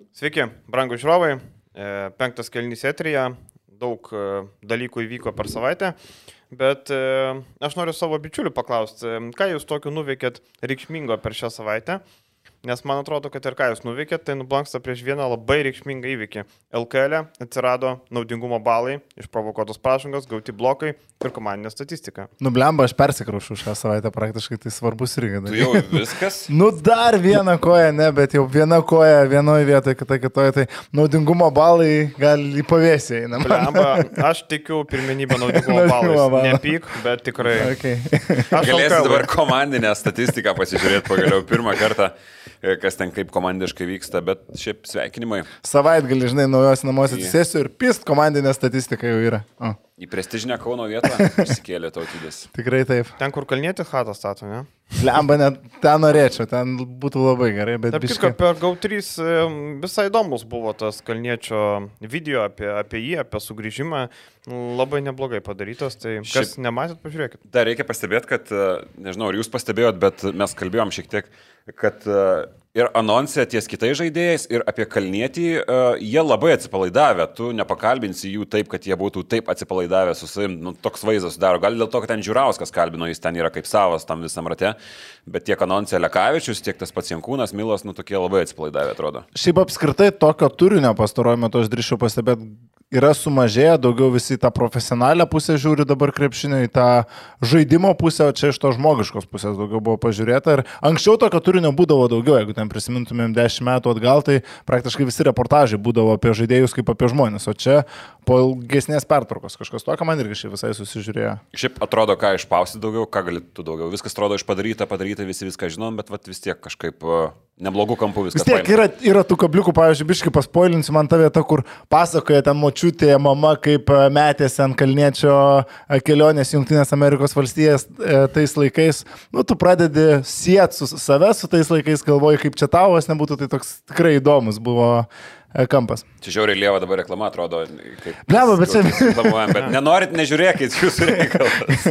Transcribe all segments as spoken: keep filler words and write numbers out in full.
Sveiki, brangų žiūrovai. Penktas kėlinys eteryje. Daug dalykų įvyko per savaitę. Bet aš noriu savo bičiulių paklausti, ką jūs tokiu nuveikėt reikšmingo per šią savaitę? Nes man atrodo, kad ir ką jūs nuveikėt, tai nublanksta prieš vieną labai reikšmingą įvykį. L K L atsirado naudingumo balai, išprovokuotos pražangos, gauti blokai ir komandinė statistika. Nublemba, aš persikraušiu šią savaitę praktiškai, tai svarbus irgi. Tu jau viskas? Nu dar viena koja, ne, bet jau viena koja vienoje vietoje, kita kitoje, tai naudingumo balai gali į pavėsį. Nublemba, aš tikiu pirmenybę naudingumo balais. Nepyk, bet tikrai. Okay. Galėsi dabar komandinę statistiką pasižiūrėti pagaliau pirmą kartą, kas ten kaip komandiškai vyksta, bet šiaip sveikinimai. Savaitgalį, žinai, naujos namuose atsisėsiu ir pist komandinė statistika jau yra. O. Į prestižinę Kauno vietą išsikėlė Tautvydas. Tikrai taip. Ten, kur Kalnietį chatą stato, ne? Lemba, net ten norėčiau, ten būtų labai gerai, bet biškai. Tarp kitko, per G A U trys visai įdomus buvo tas Kalniečio video apie, apie jį, apie sugrįžimą. Labai neblogai padarytas, tai kas Šiaip, nematėt, pažiūrėkit. Dar reikia pastebėti, kad, nežinau, ar jūs pastebėjot, bet mes kalbėjom šiek tiek, kad ir anonse ties kitais žaidėjais, ir apie Kalnietį, jie labai atsipalaidavę. Tu nepakalbinsi jų taip, kad jie būtų taip atsipalaidavę su savim. Nu, toks vaizdas sudaro. Gal dėl to, kad ten Žiūrauskas kalbino, jis ten yra kaip savas tam visam rate. Bet tiek anonse Lekavičius, tiek tas pats Jankūnas, Milas, nu tokie labai atsipalaidavę atrodo. Šiaip apskritai tokio turinio pastaruoju metu aš drįšiau pastebėti. Yra sumažėję, daugiau visi tą profesionalią pusę žiūri dabar krepšinio, į tą žaidimo pusę, o čia iš to žmogiškos pusės daugiau buvo pažiūrėta. Ir anksčiau tokio turinio būdavo daugiau, jeigu ten prisimintumėm dešimt metų atgal, tai praktiškai visi reportažai būdavo apie žaidėjus kaip apie žmonės, o čia po ilgesnės pertraukos kažkas tokio man irgi šiaip visai susižiūrėjo. Šiaip atrodo, ką išpausti daugiau, ką galėtų daugiau. Viskas atrodo išpadaryta, padaryta, visi viską žinom, bet vat, vis tiek kažkaip neblogų kampų viskas. Vis tiek yra, yra tų kabliukų, pavyzdžiui, biškai paspoilinsiu man tą vietą, kur pasakoja ten močiutė, mama, kaip metėsi ant Kalniečio kelionės Jungtinės Amerikos valstijas tais laikais. Nu, tu pradedi siet su save su tais laikais, galvoji, kaip čia tavas nebūtų, tai toks tikrai įdomus buvo kampas. Čia žiauriai lieva dabar reklama atrodo. Kaip, Bleba, bet čia... Bet nenorit, nežiūrėkit, jūsų reikalas.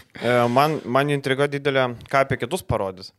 man, man intriga didelė, ką apie kitus parodys.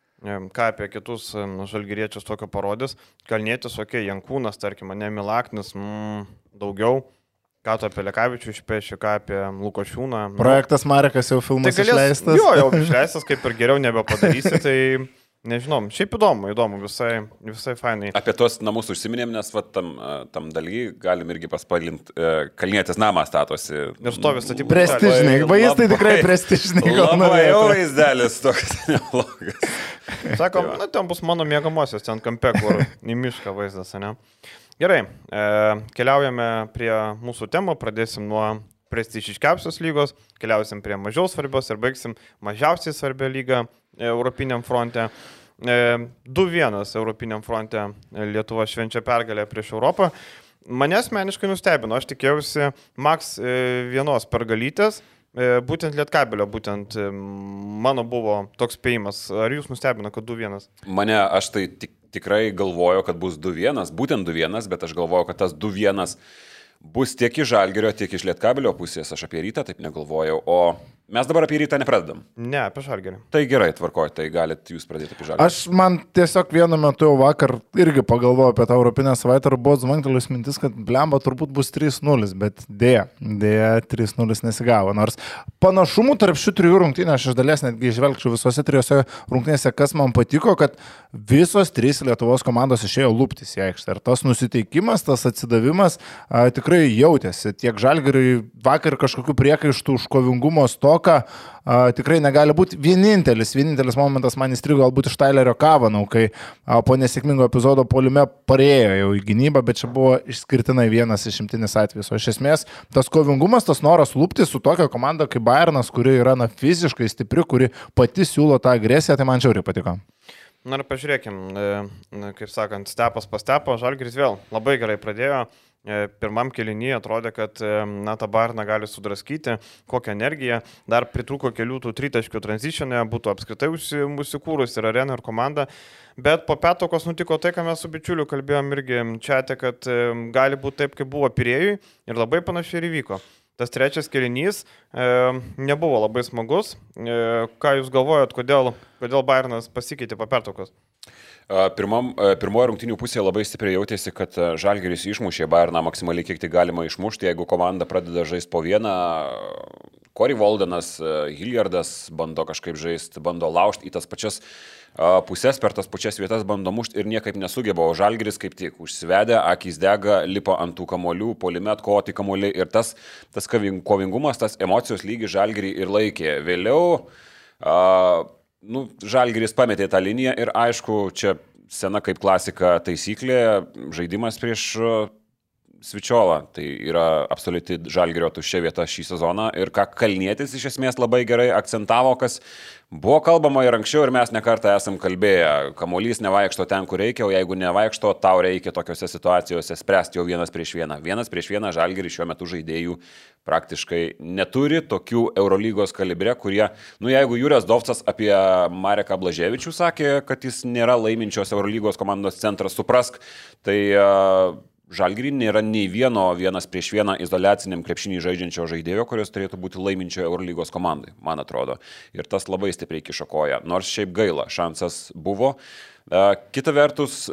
Ką apie kitus žalgiriečius tokio parodys. Kalnietis, okei, okay, Jankūnas, tarkim, ne Milaknis, mm, daugiau. Ką tu apie Lekavičių išpeši, ką apie Lukošiūną. Projektas Marekas jau filmas tai galės, išleistas. Jo, jau išleistas, kaip ir geriau nebepadarysi, tai nežinom. Šiaip įdomu, įdomu, visai, visai fainai. Apie tuos namus užsiminėm, nes va, tam, tam daly galim irgi paspalinti. Kalnietis namą statosi. Ir stovi statybų. Prestižiniai, vaistai tikrai prestižiniai. Labai jau vaizdelis toks neblogas. Sakom, na, ten bus mano mėgamosios, ten kampe, kur į mišką vaizdas, ne? Gerai, e, keliaujame prie mūsų temų, pradėsim nuo prestižiškiausios lygos, keliausim prie mažiau svarbios ir baigsim mažiausiai svarbią lygą Europiniam fronte. E, du vienas Europiniam fronte Lietuva švenčia pergalę prieš Europą. Mane asmeniškai nustebino, aš tikėjausi maks e, vienos pergalytės. Būtent Lietkabelio, būtent mano buvo toks spėjimas. Ar jūs nustebino, kad du vienas? Mane, aš tai tik, tikrai galvoju, kad bus du vienas, būtent du vienas, bet aš galvoju, kad tas du vienas bus tiek iš Žalgirio, tiek iš Lietkabelio pusės. Aš apie Rytą taip negalvojau, o mes dabar apie Rytą nepradedam. Ne, apie Žalgirį. Tai gerai, tvarkoju, tai galit jūs pradėti apie Žalgirį. Aš man tiesiog vienu metu jau vakar irgi pagalvojau apie tą Europinę savaitę ir buvo zvanktelėjus mintis, kad blemba turbūt bus trys nulis, bet dėja, dėja trys nulis nesigavo. Nors panašumų tarp šių trijų rungtynių aš iš dalies netgi išvelgčiau visose trijose rungtynėse, kas man patiko, kad visos trys Lietuvos komandos išėjo luptis į aikštę. Ir tas nusiteikimas, tas atsidavimas a, tikrai jautėsi. Tiek Žalgiriui vakar kažkokių priekaištų užkovingumo stoką a, tikrai negali būti. Vienintelis, vienintelis momentas man įstrigo galbūt iš Tylerio Kavanau, kai a, po nesėkmingo epizodo puolime parėjo jau į gynybą, bet čia buvo išskirtinai vienas išimtinis atvejis. O iš esmės tas kovingumas, tas noras lupti su tokia komanda kaip Bayernas, kuri yra na, fiziškai stipri, kuri pati siūlo tą agresiją, tai man žiauriai patiko. Na ir pažiūrėkim, kaip sakant, stepas pas stepo, Žalgiris vėl labai gerai pradėjo. Pirmam kėlinyje atrodė, kad na, tą Bayerną gali sudraskyti, kokią energiją. Dar pritrūko kelių tų tritaškių tranzitionė, būtų apskritai užsikūrus ir arena, ir komanda. Bet po pertraukos nutiko tai, ką mes su bičiuliu kalbėjom irgi čiate, kad gali būti taip, kaip buvo Pirėjui ir labai panašiai ir įvyko. Tas trečias kėlinys e, nebuvo labai smagus. E, ką jūs galvojat, kodėl, kodėl Bayernas pasikeitė po pertraukos? Pirmam, pirmoje rungtynių pusėje labai stipriai jautėsi, kad Žalgiris išmušė Bayerną maksimaliai, kiek tai galima išmušti. Jeigu komanda pradeda žaisti po vieną, Corey Waldenas, Hilliardas bando kažkaip žaisti, bando laužti į tas pačias pusės, per tas pačias vietas bando mušti ir niekaip nesugeba. O Žalgiris kaip tik užsivedė, akys dega, lipo ant tų kamuolių, puolime atkovoti kamuoliai ir tas, tas kovingumas, tas emocijos lygis Žalgirį ir laikė. Vėliau uh, Nu, Žalgiris pametė tą liniją ir aišku, čia sena kaip klasika taisyklė, žaidimas prieš Svičiolą. Tai yra absoliuti Žalgirio tuščia vieta šį sezoną ir ką Kalnietis iš esmės labai gerai akcentavo, kas buvo kalbama ir anksčiau ir mes nekartą esam kalbėję. Kamuolys nevaikšto ten, kur reikia, o jeigu nevaikšto, tau reikia tokiose situacijose spręsti jau vienas prieš vieną. Vienas prieš vieną Žalgiris šiuo metu žaidėjų praktiškai neturi tokių Eurolygos kalibre, kurie, nu jeigu Jūras Dovcas apie Mareką Blaževičių sakė, kad jis nėra laiminčios Eurolygos komandos centras, suprask, tai uh, Žalgirį nėra nei vieno vienas prieš vieną izoliaciniam krepšinį žaidžiančio žaidėjo, kuris turėtų būti laiminčio Eurolygos komandai, man atrodo. Ir tas labai stipriai kiša koją, nors šiaip gaila, šansas buvo. Uh, kita vertus,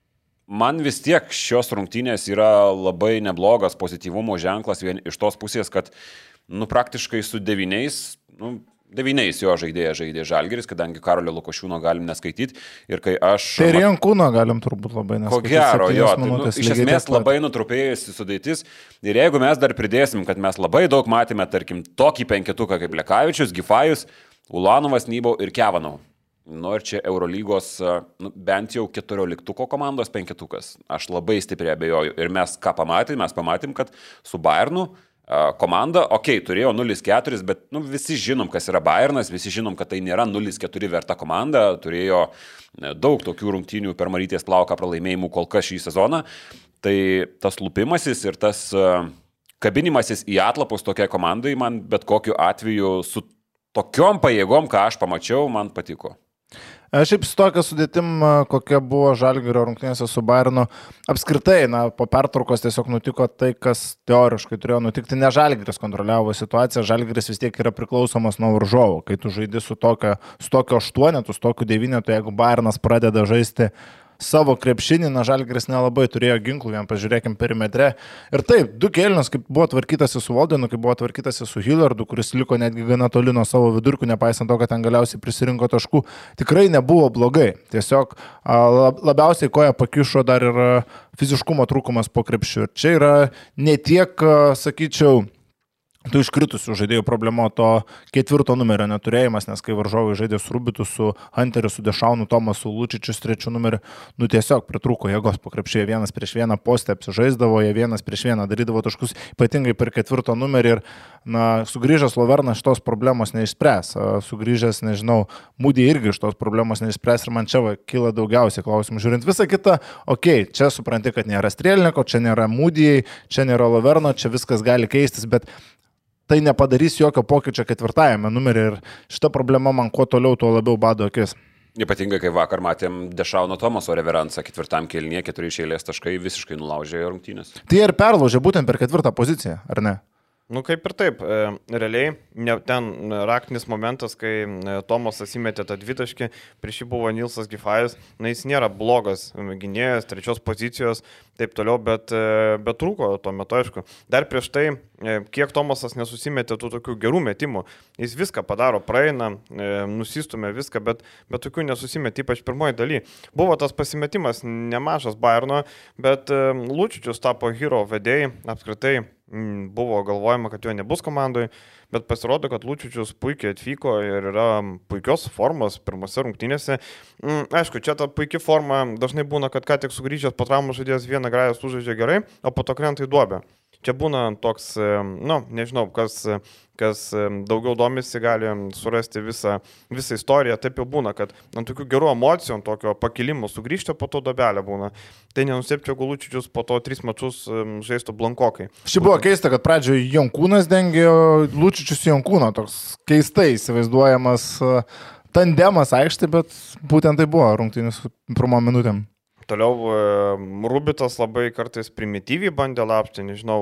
man vis tiek šios rungtynės yra labai neblogas pozityvumo ženklas vien iš tos pusės, kad nu, praktiškai su devyniais, nu, devyniais jo žaidėja žaidė Žalgiris, kadangi Karolio Lukošiūno galim neskaityti. Ir kai aš... Tai ir Jankūno galim turbūt labai neskaityti. Ko gero, jo. Tai, nu, iš esmės labai nutrupėjusi sudėtis. Ir jeigu mes dar pridėsim, kad mes labai daug matėme, tarkim, tokį penketuką kaip Lekavičius, Gifajus, Ulanovas, Nybau ir Kevanau. Nu ir čia Eurolygos, nu, bent jau keturioliktuko komandos penketukas. Aš labai stipriai abejoju. Ir mes ką pamatėm? Mes pamatėm, kad su Bayernu komanda, okei, okay, turėjo nulis keturi, bet nu, visi žinom, kas yra Bayernas, visi žinom, kad tai nėra nulis keturi verta komanda, turėjo daug tokių rungtynių per Marytės plauką pralaimėjimų kol kas šį sezoną. Tai tas lupimasis ir tas kabinimasis į atlapus tokiai komandai man bet kokiu atveju su tokiom pajėgom, ką aš pamačiau, man patiko. Šiaip su tokia sudėtim, kokia buvo Žalgirio rungtynėse su Bayernu, apskritai, na, po pertraukos tiesiog nutiko tai, kas teoriškai turėjo nutikti. Ne Žalgiris kontroliavo situaciją, Žalgiris vis tiek yra priklausomas nuo varžovo. Kai tu žaidi su tokio, su tokio aštuonetu, su tokiu devynetu, jeigu Bayernas pradeda žaisti savo krepšinį, na, Žalgiris nelabai turėjo ginklų, vien pažiūrėkim perimetre. Ir taip, du kėlinius, kaip buvo tvarkytasi su Valdenu, kaip buvo tvarkytasi su Hillardu, kuris liko netgi gana toli nuo savo vidurkių, nepaisant to, kad ten galiausiai prisirinko taškų, tikrai nebuvo blogai. Tiesiog labiausiai koja pakišo dar ir fiziškumo trūkumas po krepšiu. Ir čia yra ne tiek, sakyčiau, tų iškritusių žaidėjų problema, to ketvirto numerio neturėjimas, nes kai varžovai žaidė su Rubitu, su Hunteriu, su Dešaunu, Tomasu, Lučičius trečiu numeriu, nu tiesiog pritrūko jėgos po krepšyje, vienas prieš vieną postę apsižaisdavo, jie vienas prieš vieną darydavo taškus, ypatingai per ketvirto numerį ir, na, sugrįžęs Lovernas šitos problemos neišspręs, sugrįžęs, nežinau, Moody irgi šitos problemos neišspręs ir man čia va, kyla daugiausiai klausimų. Žiūrint visą kitą, okei, okay, čia supranti, kad nėra Strelniko, čia nėra Moody, čia nėra Loverno, čia viskas gali keistis, bet tai nepadarys jokio pokyčio ketvirtajame numerį ir šita problema man kuo toliau, tuo labiau bado akis. Ypatingai, kai vakar matėm Dešauno Tomaso reveransą ketvirtam kėlinyje, keturi iš eilės taškai visiškai nulaužė rungtynės. Tai ir perlaužė būtent per ketvirtą poziciją, ar ne? Nu kaip ir taip, realiai ne, ten raktinis momentas, kai Tomasas įmetė tą dvitaškį, prieš jį buvo Nilsas Gifajus, na jis nėra blogas gynėjas, trečios pozicijos, taip toliau, bet, bet trūko tuo metu, aišku. Dar prieš tai, kiek Tomasas nesusimetė tų tokių gerų metimų, jis viską padaro, praeina, nusistumė viską, bet, bet tokių nesusimetė, ypač pirmoji daly. Buvo tas pasimetimas nemažas Bayerno, bet Lučičius tapo hero vedėjai, apskritai buvo galvojama, kad jo nebus komandoje, bet pasirodo, kad Lučičius puikiai atvyko ir yra puikios formos pirmose rungtynėse. Aišku, čia ta puikia forma dažnai būna, kad ką tik sugrįžęs po traumų žaidėjas vieną grają sužaidžia gerai, o po to krenta į duobę. Čia būna toks, nu, nežinau, kas, kas daugiau domisi, gali surasti visą, visą istoriją. Taip jau būna, kad ant tokių gerų emocijų, ant tokio pakilimo sugrįžti, po to dobelė būna. Tai nenustepčiau, jeigu Lučičius po to tris mačius žaistų blankokai. Ši buvo keista, kad pradžioje Jankūnas dengė, Lučičius Jankūno, toks keistai įsivaizduojamas tandemas aikštė, bet būtent tai buvo rungtynės pirmom minutėm. Toliau Rubitas labai kartais primityviai bandė lapti, nežinau,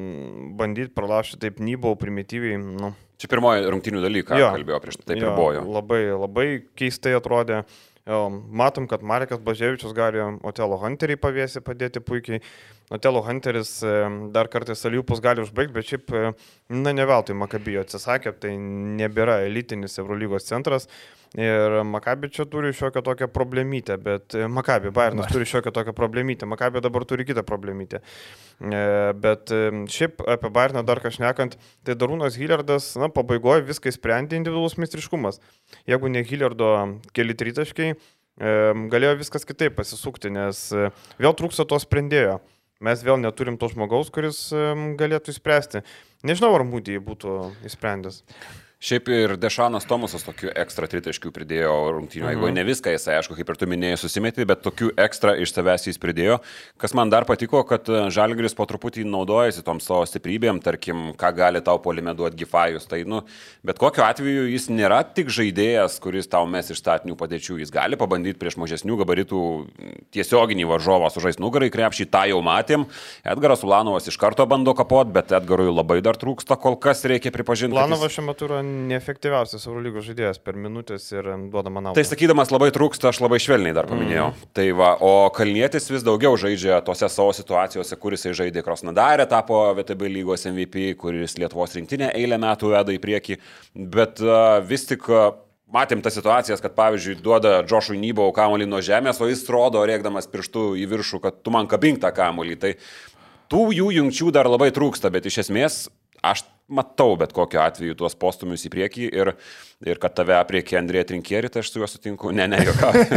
bandyti pralašti taip Nybau primityviai. Nu. Čia pirmoji rungtynių dalyką kalbėjo prieš tai, taip jo, ir buvo. Labai, labai keistai atrodė. Matom, kad Marekas Blaževičius gali Otelo Hunterį pavėsi padėti puikiai. Otelo Hunteris dar kartais Aliupus gali užbaigti, bet šiaip, na, ne veltui Makabijo atsisakė, tai nebėra elitinis Eurolygos centras. Ir Makabi čia turi šiokią tokią problemytę, bet Makabi, Bayernas turi šiokią tokią problemytę, Makabi dabar turi kitą problemytę. Bet šiaip apie Bayerną dar kažnekant, tai Darūnas Hillardas, na, pabaigoje viską sprendė individualus meistriškumas. Jeigu ne Hillardo keli tritaškiai, galėjo viskas kitaip pasisukti, nes vėl trūksta to sprendėjo. Mes vėl neturim to žmogaus, kuris galėtų įspręsti. Nežinau, ar Mūdį būtų įsprendęs. Šiaip ir Dešanas Tomasas tokių ekstra tritaškių pridėjo rungtynių. Jeigu ne viską jisai, aišku, kaip ir tu minėjai, susimetė, bet tokių ekstra iš savęs jis pridėjo. Kas man dar patiko, kad Žalgiris po truputį naudojasi tom savo stiprybėm, tarkim, ką gali tau puolime duoti Gifajus. Tai, nu, bet kokiu atveju jis nėra tik žaidėjas, kuris tau mes iš statinių padėčių. Jis gali pabandyti prieš mažesnių gabaritų tiesioginį varžovą sužais nugarai krepšį, tą jau matėm. Edgaras Ulanovas iš karto bando kapot, bet Edgarui labai dar trūksta, kol kas reikia pripažinti. Ulanovas šiuo metu yra neefektyviausias Eurolygos žaidėjas per minutės ir duoda man naudą. Tai sakydamas labai trūksta, aš labai švelniai dar paminėjau. Mm. Tai va, o Kalnietis vis daugiau žaidžia tose savo situacijose, kuris žaidė Krasnodarė, tapo V T B lygos M V P, kuris Lietuvos rinktinė eilę metų veda į priekį, bet uh, vis tik uh, matėm tas situacijas, kad pavyzdžiui duoda Džošui Nybau kamuolį nuo žemės, o jis rodo rėkdamas pirštų į viršų, kad tu man kabink tą kamuolį. Tai tų jų jungčių dar labai trūksta, bet iš esmės aš matau bet kokiu atveju tuos postumius į priekį ir, ir kad tave apriekė Andrėja Trinkieri, tai aš su juo sutinku. Ne, ne, jokauju.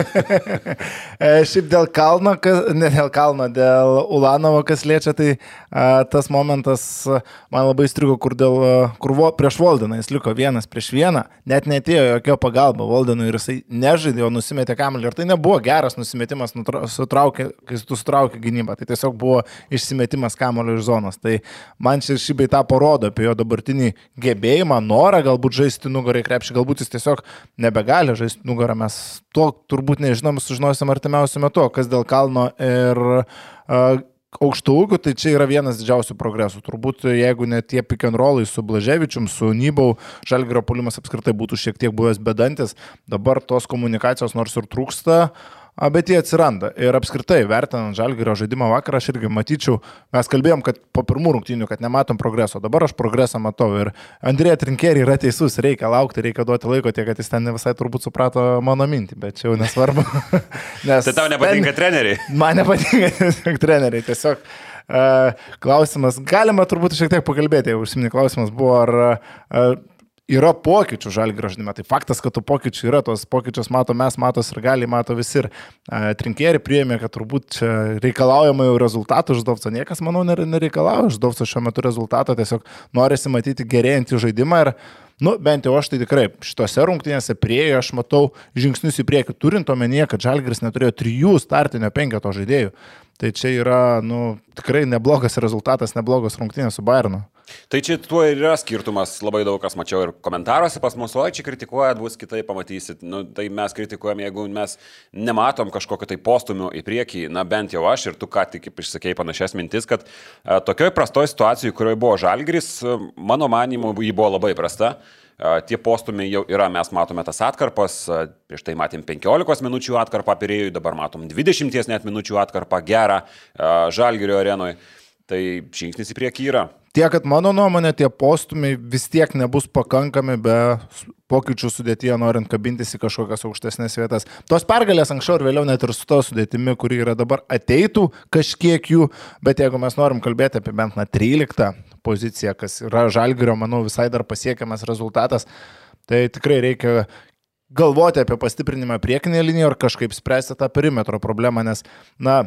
Šiaip dėl Kalno, kas, ne dėl Kalno, dėl Ulanovo, kas liečia, tai a, tas momentas man labai įstrigo, kur, dėl, kur vo, prieš Voldiną jis liko vienas prieš vieną, net netėjo jokio pagalba Voldinui ir jisai nežaidė, o nusimetė kamuolį. Ir tai nebuvo geras nusimetimas, sutraukė, kai tu sutraukė gynybą, tai tiesiog buvo išsimetimas kamuolio iš zonos. Tai man šį, šį bei tą parodo apie jo dabartinį gebėjimą, norą galbūt žaisti nugarą į krepšį, galbūt jis tiesiog nebegali žaisti nugarą, mes to turbūt nežinom, sužinosim artimiausiu metu, kas dėl Kalno ir uh, aukštų ūgių, tai čia yra vienas didžiausių progresų. Turbūt jeigu net tie pick and rollai su Blaževičium, su Nybau, Žalgirio puolimas apskritai būtų šiek tiek buvęs bedantis, dabar tos komunikacijos nors ir trūksta, bet jie atsiranda. Ir apskritai, vertinant Žalgirio žaidimą vakarą, aš irgi matyčiau, mes kalbėjom, kad po pirmų rungtynių, kad nematom progreso. Dabar aš progresą matau ir Andrėja Trinkieri yra teisus, reikia laukti, reikia duoti laiko, tiek, kad jis ten ne visai turbūt suprato mano mintį, bet čia jau nesvarbu. Nes tai tau nepatinka ten, treneriai? Man nepatinka tiesiog treneriai, tiesiog uh, klausimas, galima turbūt šiek tiek pakalbėti, jau užsiminė klausimas buvo, ar uh, yra pokyčių Žalgirio žaidime. Tai faktas, kad tų pokyčių yra, tos pokyčius mato mes, matos ir gali, mato visi. Ir e, Trinkieri priėmė, kad turbūt čia reikalaujama jau rezultatų iš Dovco. Niekas, manau, nereikalauja iš Dovco šiuo metu rezultato, tiesiog norisi matyti gerėjantį žaidimą ir, nu, bent jau aš tai tikrai šitose rungtynėse priejo, aš matau žingsnius į priekį, turint omenyje, kad Žalgiris neturėjo trijų startinio penketo žaidėjų. Tai čia yra, nu, tikrai neblogas rezultatas, neblogos rungtynės su Bayernu. Tai čia tuo ir yra skirtumas, labai daug kas mačiau ir komentaruose pas mus, o čia kritikuojat, bus kitai pamatysit. Nu, tai mes kritikuojam, jeigu mes nematom kažkokio tai postumių į priekį, na bent jau aš ir tu ką tik išsakėjai panašias mintis, kad a, tokioj prastoj situacijoj, kurioje buvo Žalgiris, mano manimu, jį buvo labai prasta. A, tie postumiai jau yra, mes matome tas atkarpas, a, prieš tai matėm penkiolikos minučių atkarpą Pirėjui, dabar matom dvidešimties net minučių atkarpą gerą a, Žalgirio arenoje. Tai žingsnis į priekį yra. Tiek, kad mano nuomonė, tie postumiai vis tiek nebus pakankami be pokyčių sudėtyje, norint kabintis į kažkokias aukštesnės vietas. Tos pergalės anksčiau ir vėliau net ir su to sudėtimi, kuri yra dabar, ateitų kažkiek jų, bet jeigu mes norim kalbėti apie bent na tryliktą poziciją, kas yra Žalgirio, manau, visai dar pasiekiamas rezultatas, tai tikrai reikia galvoti apie pastiprinimą priekinėje linijoje ir kažkaip spręsti tą perimetro problemą, nes, na,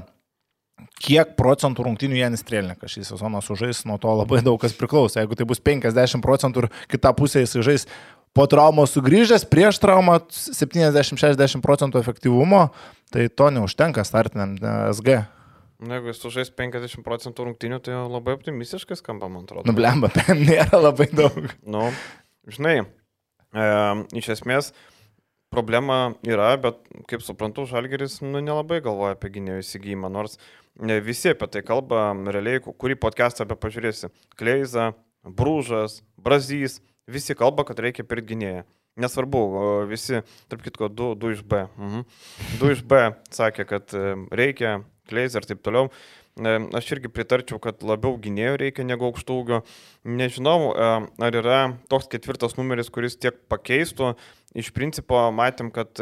kiek procentų rungtynių Janis Strelnikas šį sezoną sužais, nuo to labai daug kas priklauso. Jeigu tai bus penkiasdešimt procentų ir kita pusė jis žais po traumos sugrįžęs, prieš traumą septyniasdešimt šešiasdešimt procentų efektyvumo, tai to neužtenka startiniam S G. Na, jeigu jis sužais penkiasdešimt procentų rungtynių, tai labai optimistiškai skamba, man atrodo. Nu, blemba, nėra labai daug. Nu, žinai, e, iš esmės, problema yra, bet, kaip suprantu, Žalgiris nu, nelabai galvoja apie gynėjų įsigijimą, nors visi apie tai kalba, realiai, kurį podcastą apie pažiūrėsi. Kleiza, Brūžas, Brazys, visi kalba, kad reikia pirkti gynėją. nesvarbu, visi, tarp kitko, du, du iš B. Mhm. Du iš B sakė, kad reikia, Kleizer ir taip toliau. Aš irgi pritarčiau, kad labiau gynėjų reikia negu aukštų ūgio. Nežinau, ar yra toks ketvirtas numeris, kuris tiek pakeistų. Iš principo matėm, kad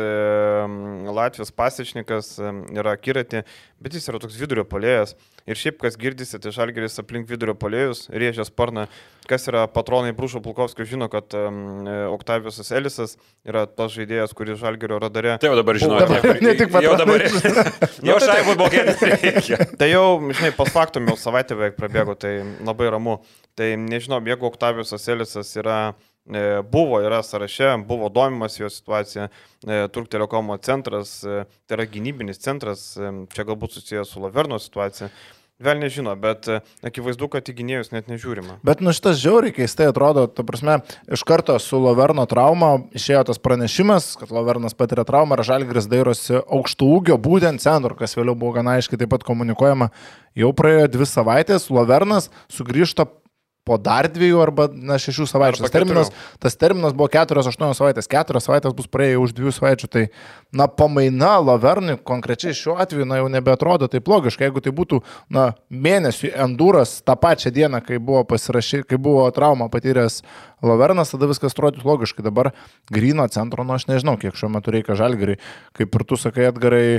Latvijos pasiečnikas yra Kiratė, bet jis yra toks vidurio puolėjas. Ir šiaip, kas girdisi, tai Žalgiris aplink vidurio puolėjus rėžia sparną. Kas yra patronai Brūšo Pulkovskio, žino, kad Oktavijus Elisas yra tas žaidėjas, kuris Žalgirio radare. Tai jau dabar žinau, dabar, ne tik patronai. Jau dabar. Jau šaibų bokėlis reikia. Tai jau, žinai, pas faktum jau savaitę beveik prabėgo, tai labai ramu. Tai nežinau, jeigu Oktavijus Elisas yra, buvo, yra sąraše, buvo domimas jo situacija, Turk Telekomo centras, tai yra gynybinis centras, čia galbūt susijęs su Laverno situacija. Vėl nežino, bet akivaizdu, kad į gynėjus net nežiūrima. Bet nu šitas žiauriai keistai atrodo, ta prasme, iš karto su Laverno trauma išėjo tas pranešimas, kad Lavernas patiria traumą ir Žalgiris dairosi aukštų ūgio, būtent centro, kas vėliau buvo gana aiškiai taip pat komunikuojama. Jau praėjo dvi savaitės, Lavernas sugrįžta po dar dviejų arba na, šešių savaičių. Tas terminas, tas terminas buvo keturios aštuonios savaitės. Keturios savaitės bus praėję už dviejų savaičių. Tai, na, pamaina Lavernui konkrečiai šiuo atveju, na, jau nebeatrodo taip logiškai. Jeigu tai būtų, na, mėnesių enduras tą pačią dieną, kai buvo pasirašy, kai buvo trauma patyręs Lavernas, tada viskas atrodytų logiškai. Dabar gryno centro, nu, aš nežinau, kiek šiuo metu reikia Žalgiriui. Kaip ir tu sakai, Edgarai,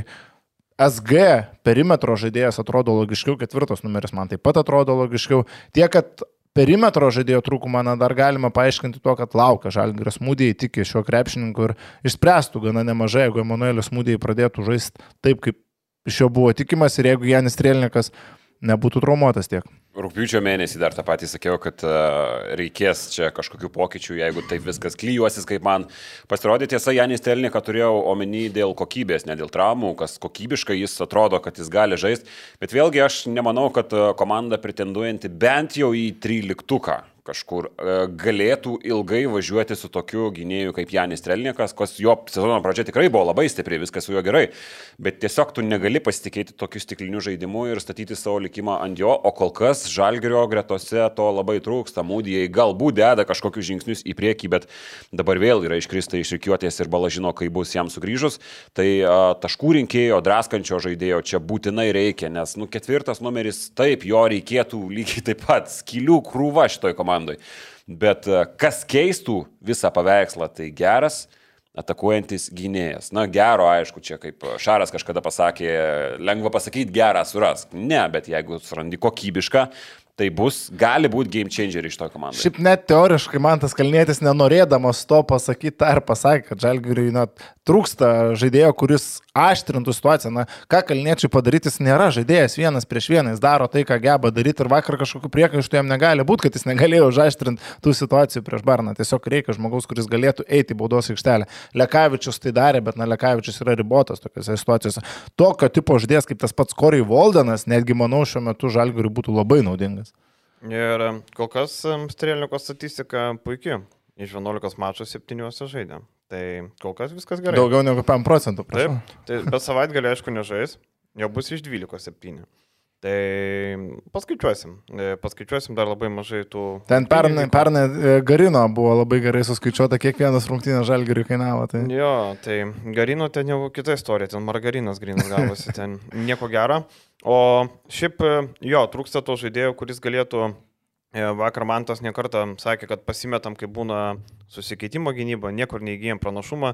S G perimetro žaidėjas atrodo logiškiau, ketvirtas numeris man taip pat atrodo logiškiau. Tiek, kad perimetro žaidėjo trūkumą na, dar galima paaiškinti to, kad laukia Žalgirio Smūdijai tiki šiuo krepšininku ir išspręstų gana nemažai, jeigu Emanuelis Smūdijai pradėtų žaisti taip, kaip iš jo buvo tikimas ir jeigu Janis Strėlnikas nebūtų traumuotas tiek. Rugpjūčio mėnesį dar tą patį sakiau, kad uh, reikės čia kažkokių pokyčių, jeigu taip viskas klyjuosis, kaip man pasirodė. Tiesa, Janis Strėlniką turėjau omeny dėl kokybės, ne dėl traumų, kas kokybiškai jis atrodo, kad jis gali žaisti. Bet vėlgi aš nemanau, kad komanda pretenduojanti bent jau į tryliktuką kažkur galėtų ilgai važiuoti su tokiu gynėju kaip Janis Strėlnikas, kas jo sezono pradžia tikrai buvo labai stipri, viskas su juo gerai, bet tiesiog tu negali pasitikėti tokiu stikliniu žaidimu ir statyti savo likimą ant jo, o kol kas Žalgirio gretose to labai trūksta. Mūdijai galbūt deda kažkokius žingsnius į priekį, bet dabar vėl yra iškrista iš rikiuotės ir Bala žino, kai bus jam sugrįžus. Tai a, taškų rinkėjo, draskančio žaidėjo čia būtinai reikia, nes nu, ketvirtas numeris taip, jo reikėtų lygiai taip pat skylių krūva šitoj komandai. Bet kas keistų visą paveikslą, tai geras atakuojantis gynėjas. Na, gero, aišku, čia kaip Šaras kažkada pasakė, lengva pasakyti gerą surask. Ne, bet jeigu surandi kokybišką, tai bus, gali būti game changer iš to komandai. Šiaip net teoriškai man tas Kalnietis nenorėdamas to pasakyti, tą ir pasakė, kad Žalgiriui na, trūksta žaidėjo, kuris aštrintų situaciją. Na, ką Kalniečiui padaryti, jis nėra žaidėjas vienas prieš vieną, jis daro tai, ką geba daryti ir vakar kažkokiu priekaištu jam negali būti, kad jis negalėjo užaštrinti tų situacijų prieš Barną. Tiesiog reikia žmogaus, kuris galėtų eiti į baudos aikštelę. Lekavičius tai darė, bet na, Lekavičius yra ribotas tokiose situacijose. Tokio tipo žaidėjas kaip tas pats Corey Waldenas, netgi manau šiuo metu Žalgiriui būtų labai naudingas. Ir kol kas Strėlniko statistika puikiai. Iš vienuolikos mačų septyniuose žaidė. Tai kol kas viskas gerai. Daugiau negu penki procentų, prašau. Taip, tai, bet savaitgalį aišku nežais, jau bus iš dvylikos septyni. Tai paskaičiuosim. Paskaičiuosim dar labai mažai tų... Ten pernai, pernai Garino buvo labai gerai suskaičiuota, kiekvienas rungtynės Žalgiriui kainavo. Tai... Jo, tai Garino ten jau kita istorija, ten margarinas grynas gavosi, ten nieko gero. O šiaip jo, trūksta to žaidėjo, kuris galėtų, vakar Mantas nekartą sakė, kad pasimetam, kai būna susikeitimo gynyba, niekur neįgyjam pranašumą,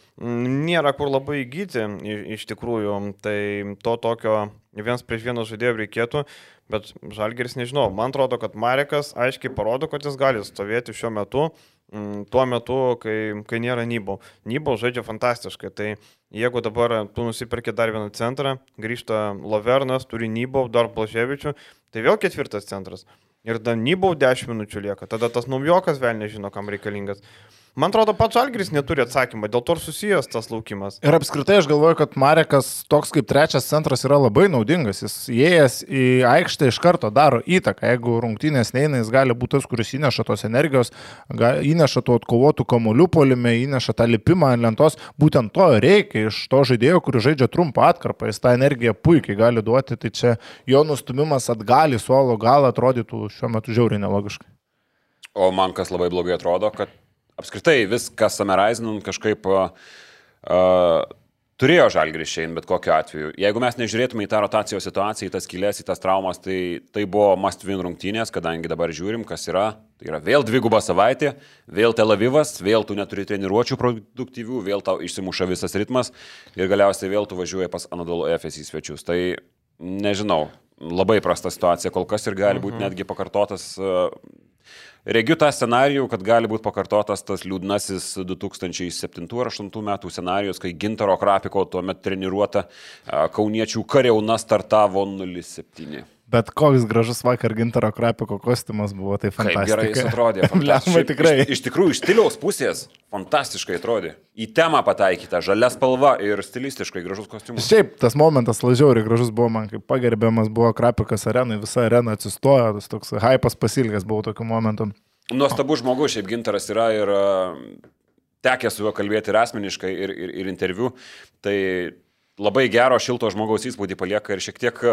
nėra kur labai įgyti iš tikrųjų, tai to tokio vienas prieš vieną žaidėjo reikėtų, bet Žalgiris nežinau, man atrodo, kad Marekas aiškiai parodo, kad jis gali stovėti šiuo metu, tuo metu, kai, kai nėra Nybau. Nybau žaidžia fantastiškai, tai jeigu dabar tu nusipirki dar vieną centrą, grįžta Lavernas, turi Nybau, dar Blaževičių, tai vėl ketvirtas centras. Ir dar Nybau dešimt minučių lieka, tada tas naujokas vėl nežino, kam reikalingas. Man atrodo, pats Žalgiris neturi atsakymą, dėl to ir susijęs tas laukimas. Ir apskritai aš galvoju, kad Marekas toks kaip trečias centras yra labai naudingas. Jis įėjęs į aikštę iš karto daro įtaką. Jeigu rungtynės neina, jis gali būti tas, kuris įneša tos energijos, įneša tų atkovotų kamuolių puolime, įneša tą lipimą ant lentos. Būtent to reikia iš to žaidėjo, kuris žaidžia trumpą atkarpą. Jis tą energiją puikiai gali duoti, tai čia jo nustumimas atgal į suolo gal atrodytų šiuo metu žiauriai nelogiškai. O man kas labai blogai atrodo, kad apskritai viskas Sameraizinin kažkaip uh, uh, turėjo Žalgiris šiandien, bet kokiu atveju. Jeigu mes nežiūrėtume į tą rotacijos situaciją, į tas skylės, į tas traumas, tai tai buvo must win rungtynės, kadangi dabar žiūrim, kas yra. Tai yra vėl dviguba savaitė, vėl Tel Avivas, vėl tu neturi treniruočių produktyvių, vėl tau išsimuša visas ritmas ir galiausiai vėl tu važiuoji pas Anadolu Efes į svečius. Tai nežinau, labai prasta situacija kol kas ir gali būti netgi pakartotas. Uh, Regiu tą scenarijų, kad gali būti pakartotas tas liūdnasis du tūkstančiai septintų ar aštuntų metų scenarijus, kai Gintaro Krapiko tuomet treniruota kauniečių kariauna startavo nulis septyni. Bet koks gražus vakar Gintaro Krapiko kostiumas buvo, tai fantastika. Kaip gerai jis atrodė. tikrai. Iš, iš tikrųjų, iš stiliaus pusės fantastiškai atrodė. Į temą pataikyta, žalia spalva ir stilistiškai gražus kostiumas. Šiaip tas momentas lažiauriai gražus buvo man, kaip pagerbiamas buvo Krapikas arenai, visa arena atsistojo, tas toks hypas pasilgęs buvo tokiu momentu. Nuostabus žmogus, šiaip Gintaras yra ir tekė su juo kalbėti ir asmeniškai, ir, ir, ir interviu. Tai labai gero, šilto žmogaus įspūdį palieka ir šiek tiek...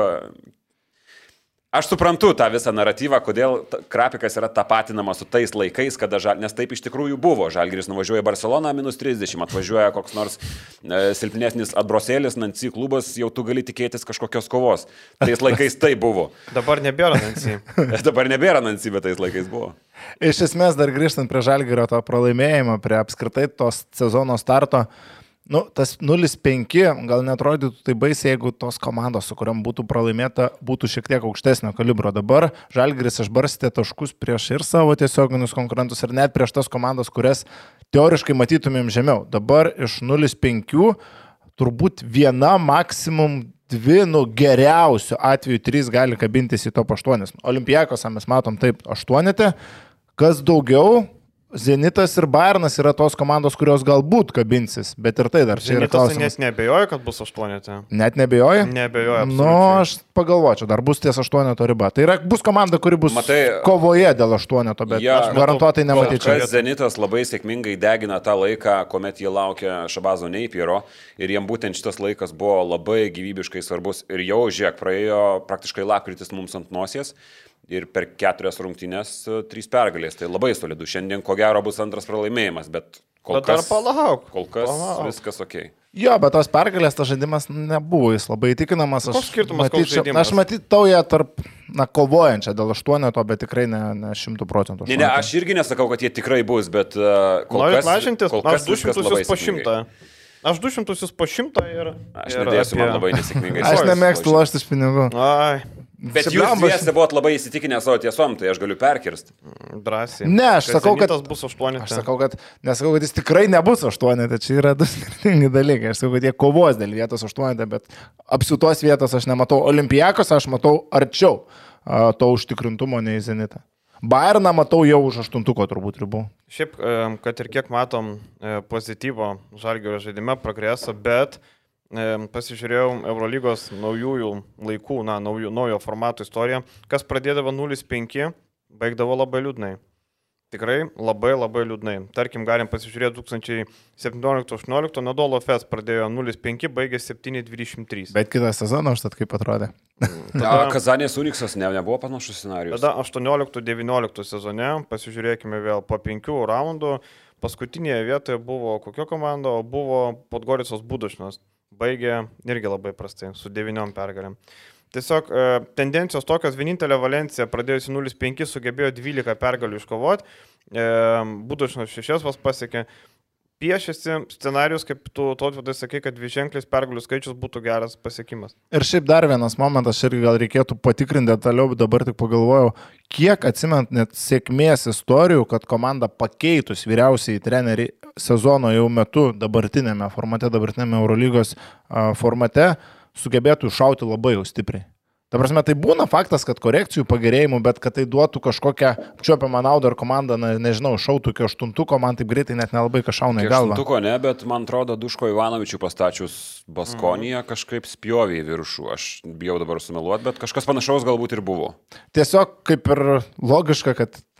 Aš suprantu tą visą naratyvą, kodėl Krapikas yra tapatinamas su tais laikais, kada žal... nes taip iš tikrųjų buvo. Žalgiris nuvažiuoja į Barceloną minus trisdešimt, atvažiuoja koks nors e, silpnesnis Adbrosėlis, Nancy klubas, jau tu gali tikėtis kažkokios kovos. Tais laikais tai buvo. Dabar nebėra Nancy. Dabar nebėra Nancy, bet tais laikais buvo. Iš esmės, dar grįžtant prie Žalgirio to pralaimėjimo, prie apskritai tos sezono starto, nu, tas nulis penki gal netrodytų tai baisiai, jeigu tos komandos, su kuriam būtų pralaimėta, būtų šiek tiek aukštesnio kalibro. Dabar Žalgiris išbarstė taškus prieš ir savo tiesioginius konkurentus ir net prieš tas komandas, kurias teoriškai matytumėm žemiau. Dabar iš nulis penki turbūt viena, maksimum dvi, nu geriausių atveju trys gali kabintis į top aštuonis. Olimpijakose mes matom taip aštuonete, kas daugiau... Zenitas ir Bayernas yra tos komandos, kurios galbūt kabinsis, bet ir tai dar čia yra klausimas. Zenitas net nebejoja, kad bus aštuonete. Net nebejoja? Nebejoja. Nu, aš pagalvočiau, dar bus ties aštuoneto riba. Tai yra, bus komanda, kuri bus Matai, kovoje dėl aštuoneto, bet ja, aš garantuotai nematyčiau. Zenitas labai sėkmingai degina tą laiką, kuomet jie laukia Šabazo Neipiero ir jiem būtent šitas laikas buvo labai gyvybiškai svarbus ir jau, žiūrėk, praėjo praktiškai lapkritis mums ant nosies. Ir per keturias rungtynės trys pergalės. Tai labai solidu. Šiandien ko gero bus antras pralaimėjimas, bet kol bet kas, palauk, kol kas palauk. viskas ok. Jo, bet tos pergalės, tas žaidimas nebuvo jis labai įtikinamas. Koks skirtumas, koks žaidimas? Aš matytau ją tarp, na, kovojančią dėl aštuoneto, bet tikrai ne, ne šimtų procentų. Ne, ne, aš irgi nesakau, kad jie tikrai bus, bet uh, kol Norit kas... mažintis? Kol kas aš du šimtus po šimtą. Aš du šimtus po šimtą ir... Aš nedėsiu, apie... man labai nesėkmingai. Aš nemėgstu loštis pinigų. Ai. Bet jūs dviese buvot labai įsitikinę savo tiesom, tai aš galiu perkirsti. Drąsiai. Ne, aš sakau, kad... bus aštuonete. Aš sakau, kad, nesakau, kad jis tikrai nebus aštuonete, čia yra du skirtingi dalykai. Aš sakau, kad jie kovos dėl vietos aštuonete, bet apsiutos vietos aš nematau. Olimpijakos aš matau arčiau a, to užtikrintumo nei Zenitą. Bayerną matau jau už aštuntuko turbūt ribų. Šiaip, kad ir kiek matom pozityvo Žalgirio žaidime, progresą, bet pasižiūrėjau Eurolygos naujųjų laikų, na, naujų, naujo formato istoriją, kas pradėdavo nulis penki, baigdavo labai liūdnai. Tikrai labai labai liūdnai. Tarkim, galim pasižiūrėti du tūkstančiai septynioliktų aštuonioliktų, Nadolo Fest pradėjo nulis penki, baigė septyni dvidešimt trys. Bet kitą sezoną užtat kaip atrodė? Tada Kazanės Uniksas ne, nebuvo panašus scenarijus. Tada aštuonioliktų devynioliktų sezone, pasižiūrėkime vėl po penkių raundų, paskutinėje vietoje buvo kokia komanda, o buvo Podgoricos Budušnas. Baigė irgi labai prastai, su devyniom pergalėm. Tiesiog e, tendencijos tokios, vienintelė Valencija pradėjusi nulis penki sugebėjo dvylika pergalių iškovoti, e, Budušnas šešias vas pasiekė, piešėsi scenarius, kaip tu Tautvydai sakai, kad dviženklis pergalių skaičius būtų geras pasiekimas. Ir šiaip dar vienas momentas, irgi gal reikėtų patikrinti detaliau, bet dabar tik pagalvojau, kiek atsimint net sėkmės istorijų, kad komanda pakeitus vyriausiai trenerį sezono jau metu dabartinėme formate, dabartinėme Eurolygos formate, sugebėtų iššauti labai jau stipriai. Ta prasme, tai būna faktas, kad korekcijų pagerėjimų, bet kad tai duotų kažkokią apčiuopiamą naudą ar komanda, na, nežinau, šautų iki aštuntuko, man taip greitai net nelabai kažkauna į galvą. Aštuntuko ne, bet man atrodo, Duško Ivanovičių pastačius Baskoniją mm. kažkaip spjovė į viršų. Aš bijau dabar sumeluoti, bet kažkas panašaus galbūt ir buvo. Tiesiog kaip ir logiška, kad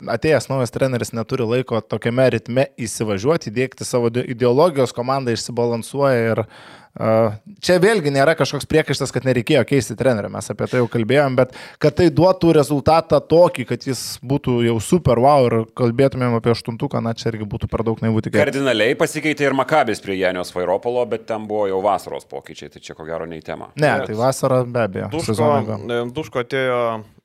atėjęs naujas treneris neturi laiko tokiame ritme įsivažiuoti, įdėkti savo ideologijos, komanda išsibalansuoja ir uh, čia vėlgi nėra kažkoks priekaištas, kad nereikėjo keisti trenerio, mes apie tai jau kalbėjom, bet kad tai duotų rezultatą tokį, kad jis būtų jau super wow ir kalbėtumėm apie aštuntuką, na čia irgi būtų per daug naivų tikėtis. Kardinaliai pasikeitė ir Makabis prie Janio Svairopolo, bet ten buvo jau vasaros pokyčiai, tai čia ko gero ne į temą. Ne, bet tai vasara be abejo. Duško, Duško atėjo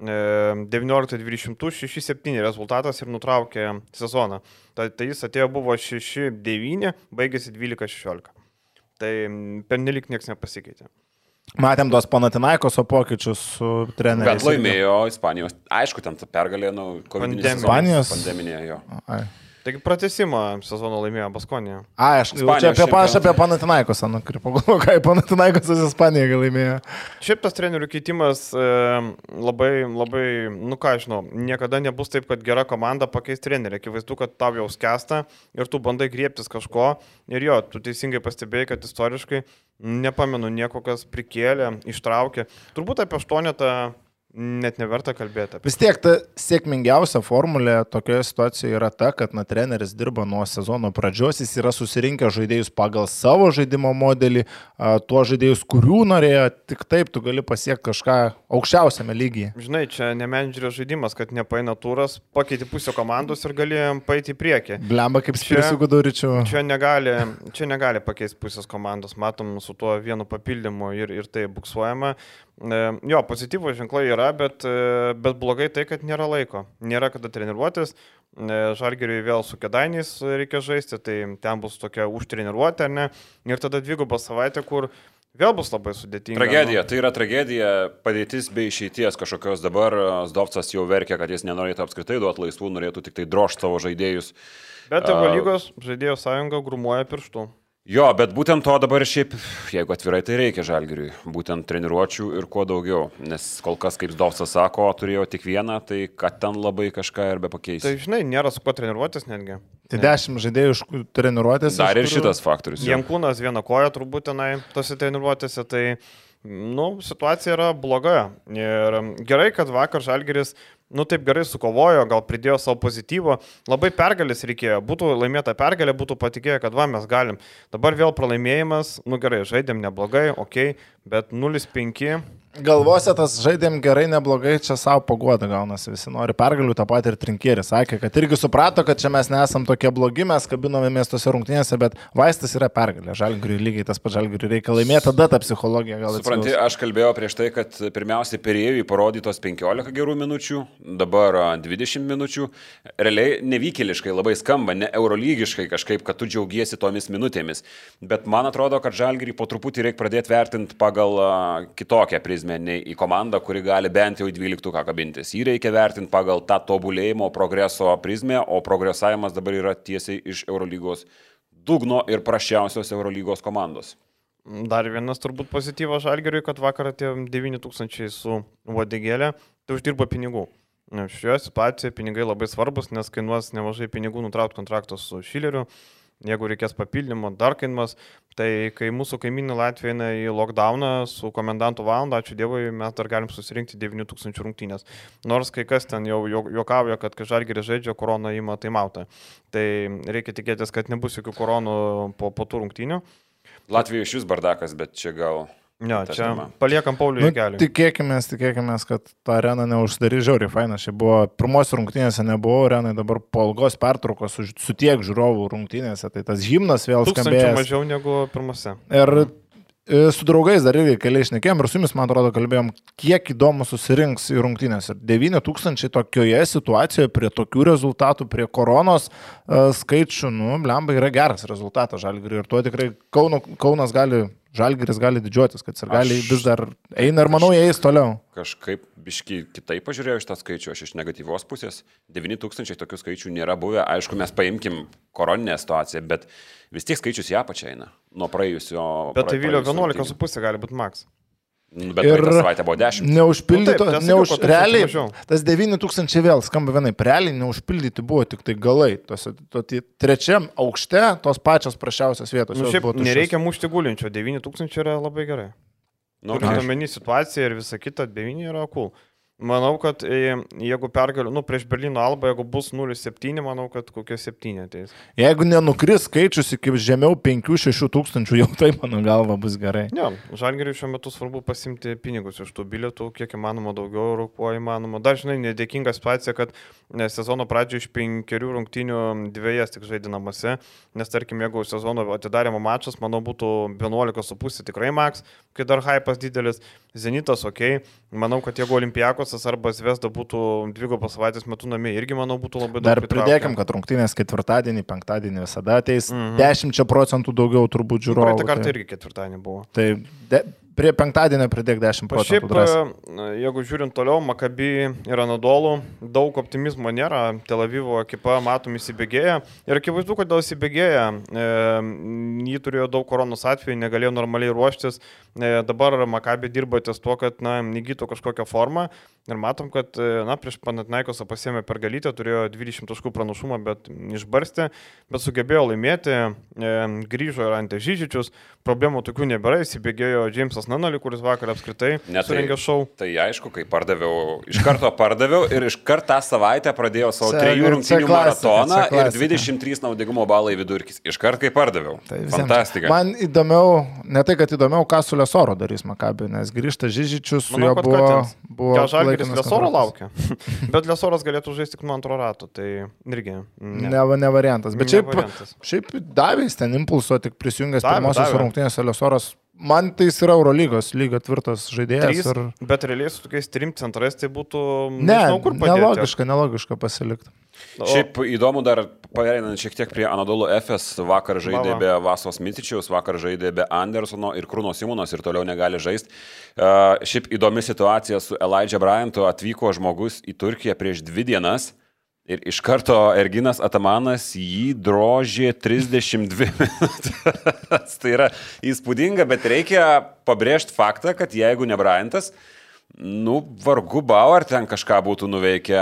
devyniolika dvidešimt šeši septyni rezultatas ir nutraukė sezoną. Tai, tai jis atėjo buvo šeši devyni, baigėsi dvylika šešiolika. Tai pernelik niekas nepasikeitė. Matėm tos Panathinaikoso pokyčius su treneriais. Bet laimėjo Ispanijos. Aišku, ten pergalė, nu, Pandeminė. Ispanijos pandeminė jo. Ai. Taigi pratesimą sezono laimėjo Baskonija. A, aš jau čia apie, aš apie Panathinaikosą nukrypau, ką Panathinaikosas Ispanija gal laimėjo. Šiaip tas trenerių keitimas e, labai, labai, nu ką žinau, niekada nebus taip, kad gera komanda pakeis trenerį. Akivaizdu, kad tau jau skęsta ir tu bandai griebtis kažko. Ir jo, tu teisingai pastebėjai, kad istoriškai, nepamenu, nieko kas prikėlė, ištraukė. Turbūt apie aštuonetą net neverta kalbėti. Vis tiek ta sėkmingiausia formulė tokioje situacijoje yra ta, kad na, treneris dirba nuo sezono pradžios, jis yra susirinkęs žaidėjus pagal savo žaidimo modelį, a, tuo žaidėjus, kurių norėjo, tik taip tu gali pasiekti kažką aukščiausiame lygyje. Žinai, čia ne menedžerio žaidimas, kad nepaina turas, pakeiti pusę komandos ir gali paeiti į priekį. Blemba kaip spirsiu Guduričiu. Čia negali, čia negali pakeisti pusės komandos, matom su tuo vienu papildymu ir, ir tai buksuojama. Jo, pozityvų ženklai yra, bet, bet blogai tai, kad nėra laiko. Nėra kada treniruotis. Žalgiriui vėl su Kėdainiais reikia žaisti, tai ten bus tokia užtreniruotė, ar ne? Ir tada dvigubą savaitę, kur vėl bus labai sudėtinga. Tragedija, tai yra tragedija, padėtis be išeities kažkokios dabar. Zdovcas jau verkia, kad jis nenorėtų apskritai duoti laisvų, norėtų tik tai drožti savo žaidėjus. Bet Eurolygos žaidėjų sąjunga grumuoja pirštų. Jo, bet būtent to dabar šiaip, jeigu atvirai, tai reikia Žalgiriui. Būtent treniruočių ir kuo daugiau. Nes kol kas, kaip Zdovcas sako, turėjo tik vieną, tai kad ten labai kažką ir be pakeis. Tai žinai, nėra su kuo treniruotis netgi. Tai dešimt žaidėjų iš treniruotės. Dar ir šitas faktorius. Jankūnas vieną koją turbūt tenai tose treniruotėse, tai nu, situacija yra bloga. Ir gerai, kad vakar Žalgiris nu taip gerai sukovojo, gal pridėjo savo pozityvo, labai pergalės reikėjo, būtų laimėta pergalė, būtų patikėję, kad va, mes galim. Dabar vėl pralaimėjimas, nu gerai, žaidėm neblogai, okei, okay, bet nulis penki. Galvose tas žaidėm gerai, neblogai, čia savo paguoda gaunasi, visi nori pergalių, tą patį ir Trinkėris sakė, kad irgi suprato, kad čia mes nesam tokie blogi, mes kabinomės tose rungtynėse, bet vaistas yra pergalė, Žalgiriui lygiai tas pats, Žalgiriui reikia laimėti, tada ta psichologija gal atsigaus. Supranti, aš kalbėjau prieš tai, kad pirmiausiai Perėjui parodytos penkiolika gerų minučių, dabar dvidešimt minučių, realiai nevykėliškai labai skamba, ne eurolygiškai kažkaip, kad tu džiaugiesi tomis minutėmis, bet man atrodo, kad Žalgirį po truputį reikia pradėti vertinti pagal kitokią prizmę, nei į komandą, kuri gali bent jau į dvyliktuką kabintis. Jį reikia vertinti pagal tą tobulėjimo progreso prizmę, o progresavimas dabar yra tiesiai iš Eurolygos dugno ir prašiausios Eurolygos komandos. Dar vienas turbūt pozityvas Žalgiriui, kad vakar atėjo devyni tūkstančiai su Uodegėlė, tai uždirbo pinigų. Šioje situacijoje pinigai labai svarbus, nes kainuos nemažai pinigų nutraukti kontraktus su Šileriu. Jeigu reikės papildymo, dar kainuos, tai kai mūsų kaimynai Latvija eina į lockdowną su komendantų valandą, ačiū Dievui, mes dar galim susirinkti devynių tūkstančių rungtynės. Nors kai kas ten jau juokauja, kad kai Žalgiris žaidžia, korona ima taimautą. Tai reikia tikėtis, kad nebus jokių koronų po, po tų rungtynių. Latvija iš vis bardakas, bet čia gal... Ne, čia paliekam Pauliui kelią. Nu, tikėkimės, tikėkimės, kad tą areną neuždarys, žiauriai faina. Čia buvo, pirmos rungtynėse nebuvo arenai, dabar po ilgos pertraukos su, su tiek žiūrovų rungtynėse, tai tas himnas vėl skambėjo. Tūkstančių mažiau negu pirmose. Ir su draugais dar irgi keliai šnekėjom ir su jumis, man atrodo, kalbėjom, kiek įdomu susirinks į rungtynės. Ir devyni tūkstančiai tokioje situacijoje, prie tokių rezultatų, prie koronos uh, skaičių, nu, blemba yra geras rezultatas Žalgiriui. Ir tuo tikrai Kauno, Kaunas gali... Žalgiris gali didžiuotis, kad ir gali vis dar eina ir manau, jie eis toliau. Kažkaip biški kitaip pažiūrėjau šitą skaičių, aš iš negatyvios pusės. devyni tūkstančiai tokių skaičių nėra buvę. Aišku, mes paimkim koroninę situaciją, bet vis tiek skaičius ją pačią eina. Nuo praėjusio... Bet tai Vilio vienuolika su pusė gali būti maks. Bet praeitą savaitę buvo dešimt. Neužpildyto, nu, taip, neuž, sakiau, realiai, mažiau. tas devyni tūkstančiai vėl skamba vienai, realiai neužpildyti buvo tik tai galai. Tos, to, to, trečiam aukšte tos pačios prašiausios vietos. Nu, šiaip nereikia mušti gulinčio, devyni tūkstančiai yra labai gerai. Nu, Turint omeny situaciją ir visą kitą, devyni yra cool. Manau, kad e, jeigu pergaliu, nu, prieš Berlyno Albą, jeigu bus nulis septyni, manau, kad kokie septyni ateis. Jeigu nenukris skaičius iki žemiau penkių šešių tūkstančių, jau tai mano galva bus gerai. Ne, Žalgiriui šiuo metu svarbu pasimti pinigus iš tų bilietų, kiek įmanoma daugiau ir kuo įmanoma. Dar, žinai, nedėkinga situacija, kad sezono pradžioje iš penkerių rungtynių dviejas tik žaidė namuose, nes tarkim, jeigu sezono atidarimo mačas, manau, būtų vienuolika su pusė tikrai maks, kai dar hypas didelis, Zenitas ok, manau, kad jeigu Olimpiakosas arba Zvezda būtų dvigubos savaitės metu namie, irgi manau būtų labai daug. Dar pridėkim, kad rungtynės ketvirtadienį, penktadienį visada ateis, mhm. dešimčia procentų daugiau turbūt žiūrovų. Praeitą kartą tai... irgi ketvirtadienį buvo. Tai de... prie penktadienio pridėk dešimt procentų. Šiaip, jeigu žiūrint toliau, Maccabi ir Anadolu, daug optimizmo nėra, Tel Avivo ekipa, matom, įsibėgėja. Ir akivaizdu, kodėl įsibėgėja. E, jį turėjo daug koronos atvejų, negalėjo normaliai ruoštis. E, dabar Maccabi dirba ties tuo, kad na, įgytų kažkokią formą. Ir matom, kad na, prieš Panathinaikosą pasiėmė pergalytę, turėjo dvidešimt taškų pranašumą, bet išbarstė, bet sugebėjo laimėti. E, grįžo ir Ante Žižičius, problemų tokių nebėra, įsibėgėjo Jamesas Nanali, kuris vakar apskritai ne, surengė tai, šou. Tai aišku, kai pardaviau, iš karto pardaviau ir iš karto tą savaitę pradėjau savo trijų rungtynių maratoną ir dvidešimt trys naudingumo balai vidurkis. Iš karto kai pardaviau. Tai fantastika. Man įdomiau, ne tai, kad įdomiau, ką su Lesoro darys Maccabi, nes grįžta Žižičius, su Manau, juo buvo... buvo Žalgiris Lesoro laukia. Bet Lesoras galėtų žaisti tik nuo antro rato, tai irgi... Ne, ne, ne variantas. Bet ne šiaip, variantas. šiaip davės ten impulso, tik prisijungęs pirmosios rungtynėse Lesoras. Man tai yra Eurolygos lyga tvirtas žaidėjas. Trys, ir... Bet realiai su tokiais trim centrais tai būtų... Ne, nežinau, kur padėti. Nelogiška, nelogiška pasilikti. O... Šiaip įdomu dar, pereinant šiek tiek prie Anadolu Efes, vakar žaidė Baba. Be Vasos Mitičiaus, vakar žaidė be Andersono ir Kruno Simonos ir toliau negali žaisti. Uh, šiaip įdomi situacija su Elijah Bryantu, atvyko žmogus į Turkiją prieš dvi dienas. Ir iš karto Erginas Atamanas jį drožė trisdešimt dvi minutės. Tai yra įspūdinga, bet reikia pabrėžti faktą, kad jeigu ne Bryantas, nu, vargu bau, ar ten kažką būtų nuveikę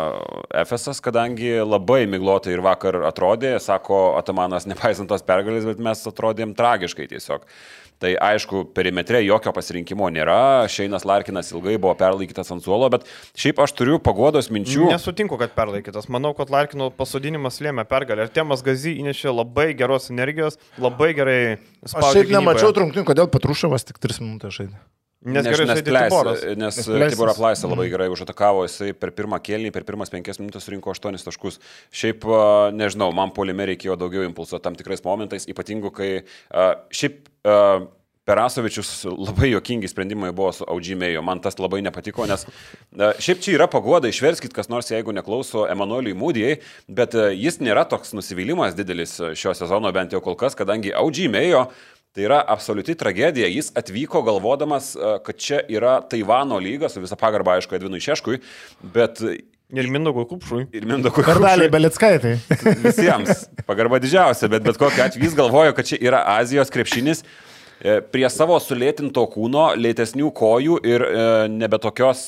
Efesas, kadangi labai miglotai ir vakar atrodė, sako Atamanas, nepaisant tos pergalės, bet mes atrodėm tragiškai tiesiog. Tai aišku, perimetre jokio pasirinkimo nėra, Šeinas Larkinas ilgai buvo perlaikytas ant suolo, bet šiaip aš turiu paguodos minčių. Nesutinku, kad perlaikytas. Manau, kad Larkino pasodinimas lėmė pergalę. Ir Temas Gazy įnešė labai geros energijos, labai gerai spaudė. Aš šiaip nemačiau trungtinių, kodėl Petruševas tik tris minutės žaidė. Nes, nes, nes, Tiboras. nes Tiborą Plaisą labai gerai užatakavo, jisai per pirmą kėlinį, per pirmas penkias minutės surinko aštuonis taškus. Šiaip, nežinau, man puolime reikėjo daugiau impulso tam tikrais momentais, ypatingu, kai šiaip Perasovičius labai juokingi sprendimai buvo su Audžymėju, man tas labai nepatiko, nes šiaip čia yra paguoda, išverskit kas nors, jeigu neklauso Emanueliui Mūdijai, bet jis nėra toks nusivylimas didelis šio sezono bent jau kol kas, kadangi Audžymėjo tai yra absoliuti tragedija. Jis atvyko galvodamas, kad čia yra Taivano lyga, su visa pagarba, aišku, Edvinui Šeškui, bet... Ir Mindaugui Kupšui. Ir Mindaugui Kupšui. Kardaliai Belickaitei. Visiems. Pagarba didžiausia, bet bet kokiu atveju jis galvojo, kad čia yra Azijos krepšinis. Prie savo sulėtinto kūno, lėtesnių kojų ir nebe tokios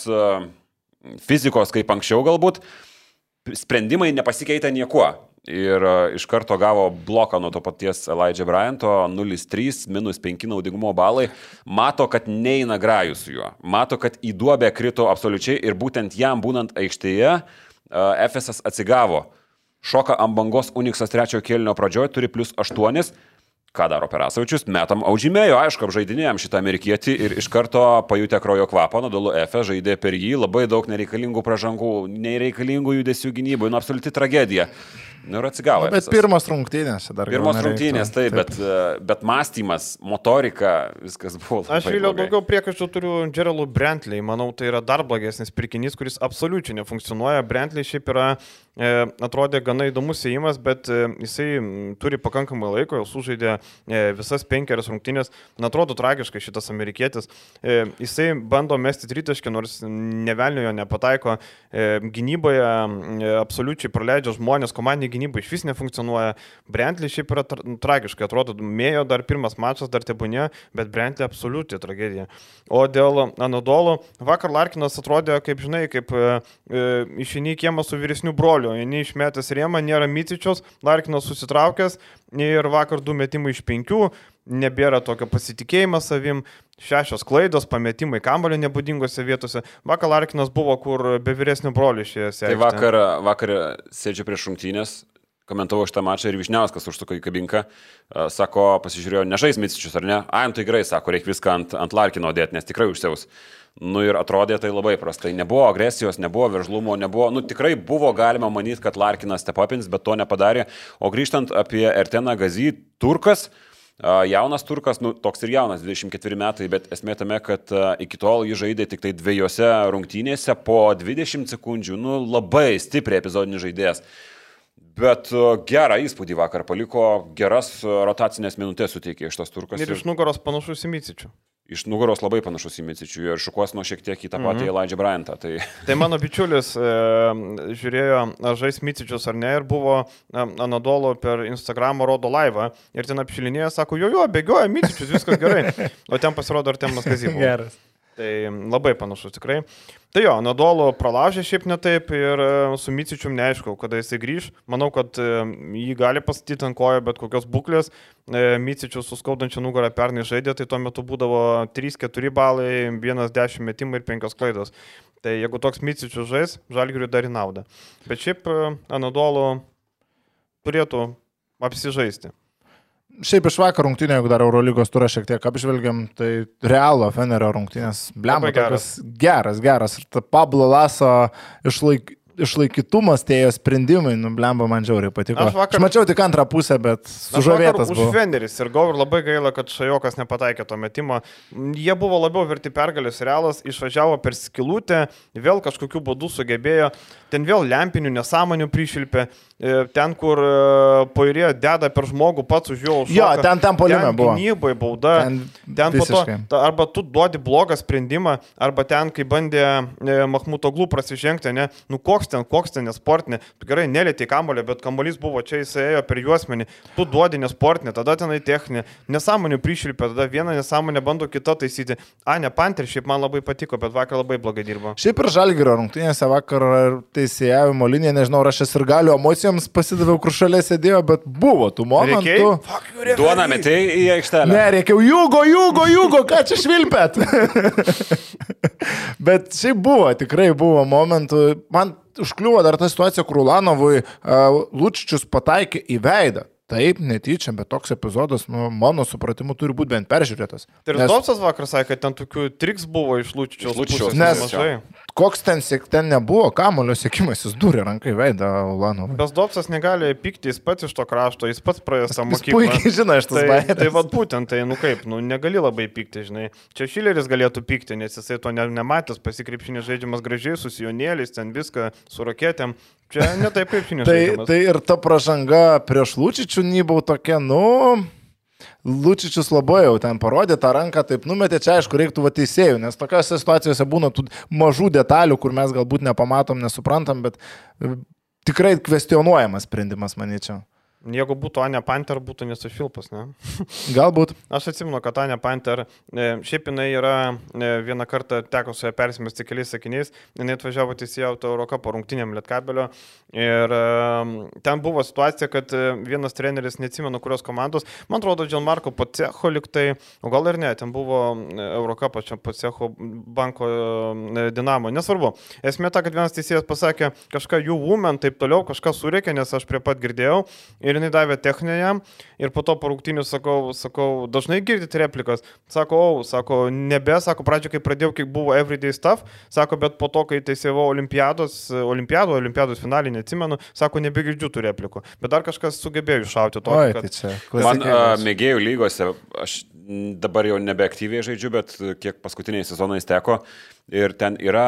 fizikos kaip anksčiau galbūt, sprendimai nepasikeitė niekuo. Ir iš karto gavo bloką nuo to paties Elijah Bryanto, nulis trys, minus penki naudingumo balai. Mato, kad neina grajų su juo. Mato, kad į duobę krito absoliučiai ir būtent jam būnant aikštėje Efesas atsigavo. Šoka ant bangos Uniksas trečiojo kėlinio pradžioje, turi plus aštuonis. Ką daro Perasovičius? Metam Audžymėjo, aišku, apžaidinėjom šitą amerikietį ir iš karto pajutę kraujo kvapą, Anadolu Efes žaidė per jį, labai daug nereikalingų pražangų, nereikalingų judesių gynybai, nu absoliuti tragedija. Nu ir atsigavo. Bet pirmas rungtynės dar. Pirmas rungtynės, taip, taip. Bet, bet mąstymas, motorika, viskas buvo. Aš vėliau daugiau priekaištų turiu Geraldui Brantley. Manau, tai yra dar blogesnis pirkinys, kuris absoliučiai nefunkcionuoja. Brantley šiaip yra, e, atrodė gana įdomus įėjimas, bet e, jisai turi pakankamai laiko, jau sužaidė e, visas penkerias rungtynės. Man atrodo tragiškai šitas amerikietis. E, jisai bando mesti tritaškį, nors nevelnio jo nepataiko. E, gynyboje e, absoliučiai praleidžia žmonės, komandinį gynyba iš vis nefunkcionuoja. Brantley šiaip yra tra tragiškai, atrodo, mėjo dar pirmas mačas, dar tebūnė, bet Brantley absoliučiai tragedija. O dėl Anadolu, vakar Larkinas atrodė, kaip žinai, kaip e, e, išeini į kiemą su vyresniu broliu, eini išmetęs rėmą, nėra Micičiaus, Larkinas susitraukęs ir vakar du metimai iš penkių, nebėra tokio pasitikėjimo savim, šešios klaidos, pametimai kamulio nebūdingose vietose. Vakar Larkinas buvo, kur be vyresnio brolio išėjęs. Tai vakar, vakar sėdžiu prieš rungtynės, komentavau šitą mačą ir Vyšniauskas užsuko į kabinką, sako, pasižiūrėjau, nežais Micičius, ar ne? Ai, nu tai gerai, sako, reikia viską ant, ant Larkino dėti, nes tikrai užsiaus. Nu ir atrodė tai labai prastai. Nebuvo agresijos, nebuvo veržlumo, nebuvo, nu tikrai buvo galima manyti, kad Larkinas stepapins, bet to nepadarė. O grįžtant apie Erteną Gazį, turkas, jaunas turkas, nu toks ir jaunas, dvidešimt ketveri metai, bet esmė tame, kad iki tol jį žaidė tik tai dviejose rungtynėse po dvidešimt sekundžių, nu labai stipriai epizodinis žaidėjas. Bet gerą įspūdį vakar paliko, geras rotacinės minutės suteikė iš tos turkas. Ir iš nugaros panašus į Micičių. Iš nugaros labai panašus į Micičių ir šukuos nuo šiek tiek į tą patį mm-hmm. Elijah Bryantą. Tai... tai mano bičiulis e, žiūrėjo, žais Micičius ar ne, ir buvo e, Anadolo per Instagramą rodo laivą ir ten apšilinėje, sako, jo, jo, bėgioja Micičius, viskas gerai. O ten pasirodo Artemas Gazys. Geras. Tai labai panašus tikrai. Tai jo, Nadolo pralaužė šiaip netaip ir su Micičium neaišku, kada jisai grįž. Manau, kad jį gali pastatyti ant kojo, bet kokios būklės. Micičius su skaudančia nugarą pernai žaidė, tai tuo metu būdavo trys keturi balai, vienas dešimt metimai ir penkios klaidos. Tai jeigu toks Micičius žais, Žalgiriui dar į naudą. Bet šiaip Anadolo turėtų apsižaisti. Šiaip iš vakar rungtynė, jeigu dar Eurolygos turą šiek tiek apžvelgiam, tai Realo Fenerio rungtynės. Blemba, geras. geras, geras. Ir ta Pablo Laso išlaik, išlaikytumas, tie jo sprendimai, nu, blemba, man žiauriai patiko. Aš, vakar, aš mačiau tik antrą pusę, bet sužavėtas buvau. Už Feneris ir gau ir labai gaila, kad Šajokas nepataikė to metimo. Jie buvo labiau verti pergalės, Realas išvažiavo per skilutę, vėl kažkokiu būdu sugebėjo, ten vėl lempinių nesąmonių prišilpė. Ten, kur Poirė deda per žmogų pats už jo užšoką. Jo, ten ten polime buvo. Ten gynybai bauda. Ten, ten po to, ta, arba tu duodi blogą sprendimą, arba ten, kai bandė e, Mahmutoglų prasižengti, ne, nu koks ten, koks ten nesportinė. Tu gerai nelėtė kamolio, bet kamolys buvo čia, jis ėjo per juosmenį. Tu duodi nesportinė, tada tenai techninė. Nesąmonių prišilpė, tada vieną nesąmonę bando kitą taisyti. A, ne Panter, šiaip man labai patiko, bet vakar labai blogai dirbo. Šiaip ir Žalgirio rungtynėse vakar teisėjavimo linija, nežinau, aš esu ir galiu emocijų pasidaviau, kur šalia sėdėjo, bet buvo tų momentų. Duona metei į aikštelę. Ne, reikėjo, jūgo, jūgo, jūgo, ką čia švilpėt? Bet šiaip buvo, tikrai buvo momentų. Man užkliuvo dar ta situacija, kur Ulanovui uh, Lučičius pataikė į veidą. Taip, netyčia, bet toks epizodas, nu, mano supratimu, turi būti bent peržiūrėtas. Ir nes... Dopsas vakar sakė, kad ten tokių triks buvo iš Lučičiaus pusės. Nes mažai. Koks ten, ten nebuvo, kamulio sėkimas, jis durė rankai veidą Ulanovui. Bet Dopsas negali pykti, jis pats iš to krašto, jis pats praėjęs tą mokyklą. Jis puikiai žino iš tas tai, baidės. Tai vad būtent, tai nu kaip, nu negali labai pykti, žinai. Čia Šileris galėtų pykti, nes jisai to ne, nematęs, pasikrepšinės žaidžiamas gražiai, su sijonėliais, ten viską, su raketėm. Čia ne taip krepšinės tai, žaidimas. Tai ir ta pražanga prieš Lučičių nybau tokia, nu... Lučičius labai jau ten parodė tą ranką, taip numetė, čia aišku reiktų va teisėjų, nes tokiose situacijose būna tų mažų detalių, kur mes galbūt nepamatom, nesuprantam, bet tikrai kvestionuojamas sprendimas, manyčiau. Jeigu būtų Anja Panter, būtų nesušilpas, ne? Galbūt. Aš atsimenu, kad Anja Panter, šiaip jinai yra, vieną kartą teko su ją persimesti keliais sakiniais, jinai atvažiavo teisėjauti Eurocupą rungtynėm Lietkabelio ir ten buvo situacija, kad vienas treneris, neatsimenu kurios komandos, man atrodo, Gianmarco Pocecho liktai, o gal ir ne, ten buvo Eurocupą, čia Pocecho banko Dinamo, nesvarbu. Esmė ta, kad vienas teisėjas pasakė kažką jų woman, taip toliau, kažką surėkė, nes aš prie pat girdėjau. Ir jinai davė techninę jam ir po to po rungtynių sakau, sakau, dažnai girdite replikas, sako, o, sako, nebe, sako, pradžio, kai pradėjau, kai buvo everyday stuff, sako, bet po to, kai teisėjau olimpiados, olimpiado, olimpiados finalį, neatsimenu, sako, nebegirdžiu tų replikų, bet dar kažkas sugebėjo iššauti to. Oi, kad... tai čia. Man uh, mėgėjų lygose, aš dabar jau nebeaktyviai žaidžiu, bet kiek paskutiniais sezonais teko ir ten yra...